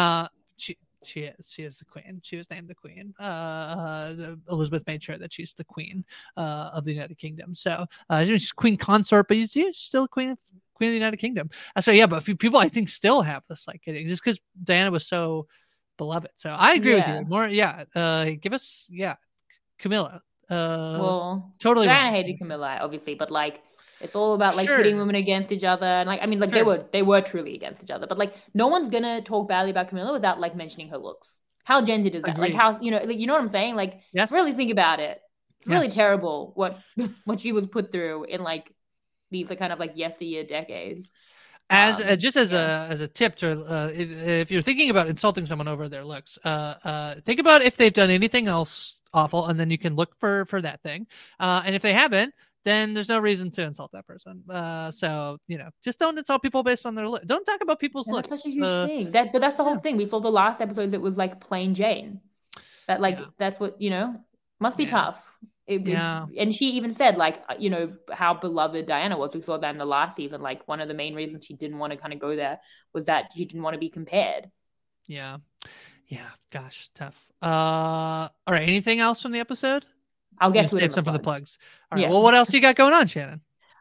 She is the Queen. She was named the Queen. Elizabeth made sure that she's the Queen of the United Kingdom. So she's Queen consort, but she's still Queen of the United Kingdom. So yeah, but a few people I think still have this like just because Diana was so beloved. So I agree with you. More, give us Camilla. Well, totally. Diana hated Camilla, obviously, but like it's all about like pitting women against each other, and like I mean, like they were truly against each other, but like no one's gonna talk badly about Camilla without like mentioning her looks. How gendered is that? Like how you know what I'm saying? Like really think about it. It's really terrible what she was put through in like these kind of like yesteryear decades. As a tip to if you're thinking about insulting someone over their looks, think about if they've done anything else awful, and then you can look for that thing. And if they haven't, then there's no reason to insult that person. So just don't insult people based on their look. Don't talk about people's looks. That's such a huge thing. But that's the whole thing. We saw the last episode that was like plain Jane. That like that's what must be tough. And she even said like how beloved Diana was. We saw that in the last season. Like one of the main reasons she didn't want to kind of go there was that she didn't want to be compared. Yeah. Gosh, tough. All right. Anything else from the episode? I'll get to it. Some of the plugs. All right. Well, what else do you got going on, Shannon?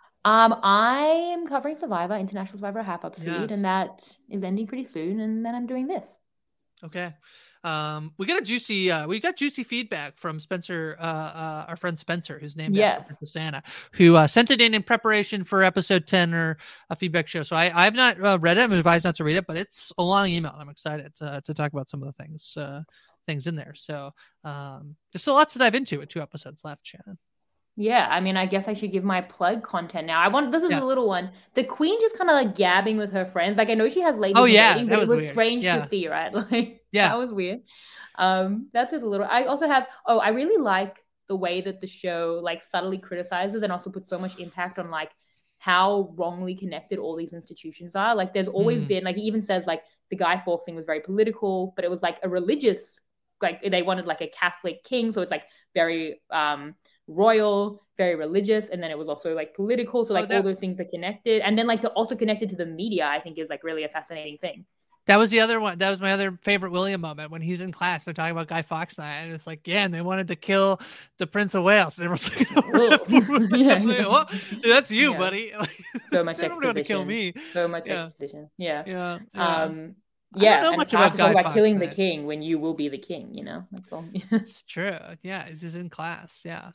I am covering Survivor, International Survivor Half Up Speed, and that is ending pretty soon. And then I'm doing this. Okay. We got juicy feedback from Spencer, our friend Spencer, who's named after Princess Diana, who sent it in preparation for episode 10 or a feedback show. So I've not read it. I'm advised not to read it, but it's a long email. I'm excited to talk about some of the things in there. So there's still lots to dive into with 2 episodes left, Shannon. Yeah, I mean, I guess I should give my plug content now. This is a little one. The Queen just kind of like gabbing with her friends. Like I know she has ladies in waiting, but it was strange to see, right? Like that was weird. That's just a little. I also have. I really like the way that the show like subtly criticizes and also puts so much impact on like how wrongly connected all these institutions are. Like there's always been like he even says like the Guy Fawkes thing was very political, but it was like a religious. Like they wanted like a Catholic king, so it's like very royal, very religious, and then it was also like political. So like all those things are connected, and then like to also connect it to the media, I think is like really a fascinating thing. That was the other one. That was my other favorite William moment when he's in class. They're talking about Guy Fawkes and it's like, and they wanted to kill the Prince of Wales, and everyone's like, that's you, buddy. So much exposition. They don't want to kill me. So much exposition. Yeah. I don't know much about Guy Fawkes, killing the king when you will be the king. That's all. It's true. Yeah, he's in class. Yeah.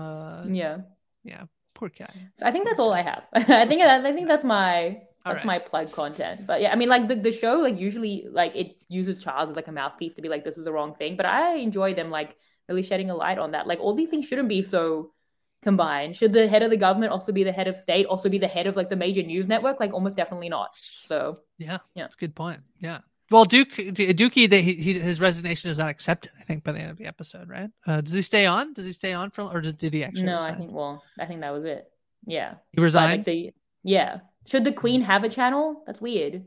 Poor guy. So I think that's all I have. I think that's my my plug content. But yeah, I mean, like the show, like usually, like it uses Charles as like a mouthpiece to be like, this is the wrong thing. But I enjoy them like really shedding a light on that. Like, all these things shouldn't be so combined. Should the head of the government also be the head of state, also be the head of like the major news network? Like, almost definitely not. So yeah, that's a good point. Yeah. Well, Dookie, his resignation is not accepted, I think, by the end of the episode, right? Does he stay on? Or did he actually No, resign? I think that was it. Yeah. He resigned? Yeah. Should the Queen have a channel? That's weird.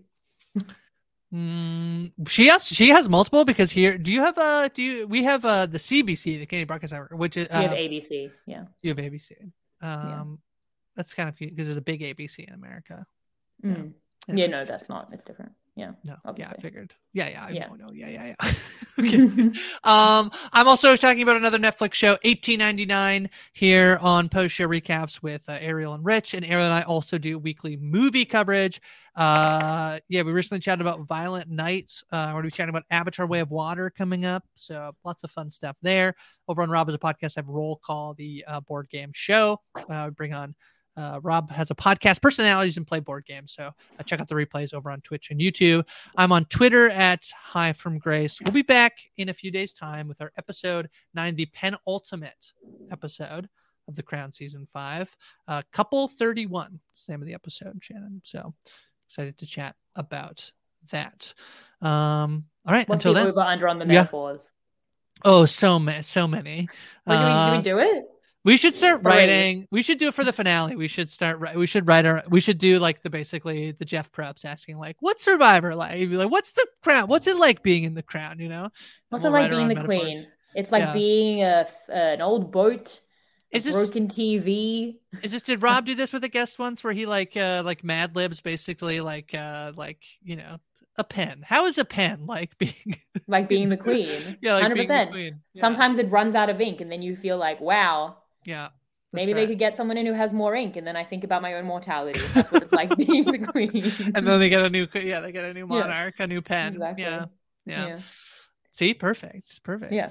She has multiple, because here, we have the CBC, the Canadian Broadcast Network, which is you have ABC. Yeah. You have ABC. That's kind of cute because there's a big ABC in America. Yeah, no, that's not. It's different. Yeah. No. Obviously. Yeah, I figured. Yeah. Yeah. Okay. I'm also talking about another Netflix show, $18.99, here on Post Show Recaps with Ariel and Rich. And Ariel and I also do weekly movie coverage. We recently chatted about Violent Night. We're going to be chatting about Avatar: Way of Water coming up. So lots of fun stuff there. Over on Rob Has a Podcast, I have Roll Call, the board game show. Bring on Rob has a podcast, Personalities, and play board games. So check out the replays over on Twitch and YouTube. I'm on Twitter at Hi From Grace. We'll be back in a few days' time with our episode 9, the penultimate episode of The Crown season 5. Couple 31 is the name of the episode, Shannon. So excited to chat about that. All right. What's until the then, over under on the metaphors? Oh, so many. Should we do it? We should start writing. We should do it for the finale. We should do like basically the Jeff Probst asking like, what's Survivor like? Like, what's the Crown? What's it like being in the Crown? You know, what's it like being the Queen? It's like being an old boat. Is this broken TV? Did Rob do this with a guest once where he like Mad Libs basically like a pen? How is a pen like being the Queen? Yeah, like 100%. being the Queen. Yeah. Sometimes it runs out of ink, and then you feel like, wow. Yeah. Maybe they could get someone in who has more ink, and then I think about my own mortality. That's what it's like being the Queen. And then they get a new monarch, a new pen. Exactly. Yeah. See, perfect. Yeah.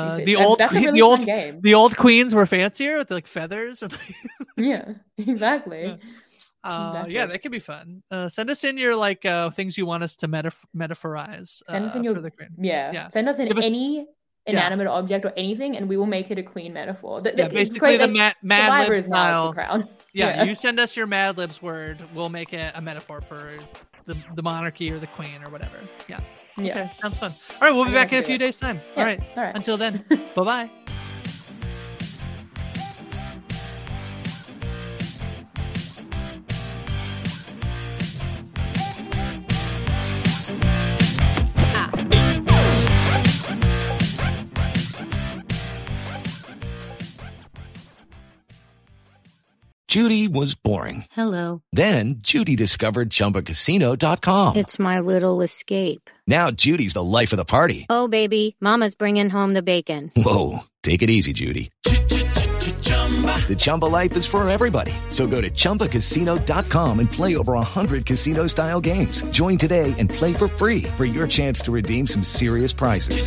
The old queens were fancier with like feathers. And yeah, exactly. Yeah, that could be fun. Send us in your like things you want us to metaphorize. Send us in your for the Queen. Yeah. Send us in any inanimate object or anything, and we will make it a Queen metaphor. Basically the Mad Libs style. Crown. Yeah, you send us your Mad Libs word. We'll make it a metaphor for the monarchy or the Queen or whatever. Yeah. Okay, sounds fun. All right, we'll be back in a few days' time. All right. Until then, bye-bye. Judy was boring. Hello. Then Judy discovered ChumbaCasino.com. It's my little escape. Now Judy's the life of the party. Oh, baby, mama's bringing home the bacon. Whoa, take it easy, Judy. The Chumba life is for everybody. So go to ChumbaCasino.com and play over 100 casino-style games. Join today and play for free for your chance to redeem some serious prizes.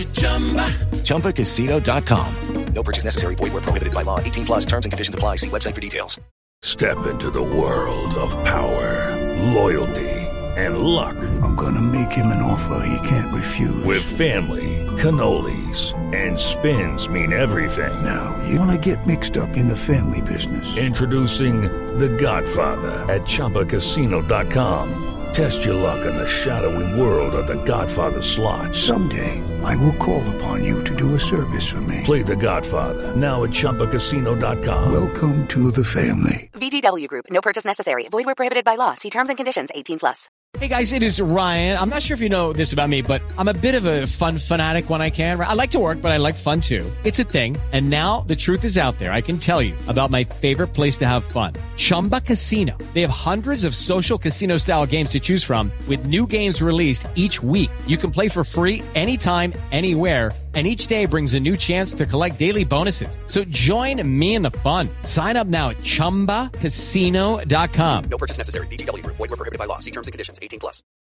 ChumbaCasino.com. No purchase necessary. Void where prohibited by law. 18+ terms and conditions apply. See website for details. Step into the world of power, loyalty, and luck. I'm going to make him an offer he can't refuse. With family, cannolis, and spins mean everything. Now, you want to get mixed up in the family business. Introducing The Godfather at ChumbaCasino.com. Test your luck in the shadowy world of The Godfather slot. Someday, I will call upon you to do a service for me. Play The Godfather now at ChumbaCasino.com. Welcome to the family. VGW Group. No purchase necessary. Void where prohibited by law. See terms and conditions. 18+. Hey guys, it is Ryan. I'm not sure if you know this about me, but I'm a bit of a fun fanatic when I can. I like to work, but I like fun too. It's a thing. And now the truth is out there. I can tell you about my favorite place to have fun. Chumba Casino. They have hundreds of social casino style games to choose from with new games released each week. You can play for free anytime, anywhere. And each day brings a new chance to collect daily bonuses. So join me in the fun. Sign up now at ChumbaCasino.com. No purchase necessary. VGW Group. Void where prohibited by law. See terms and conditions. 18+.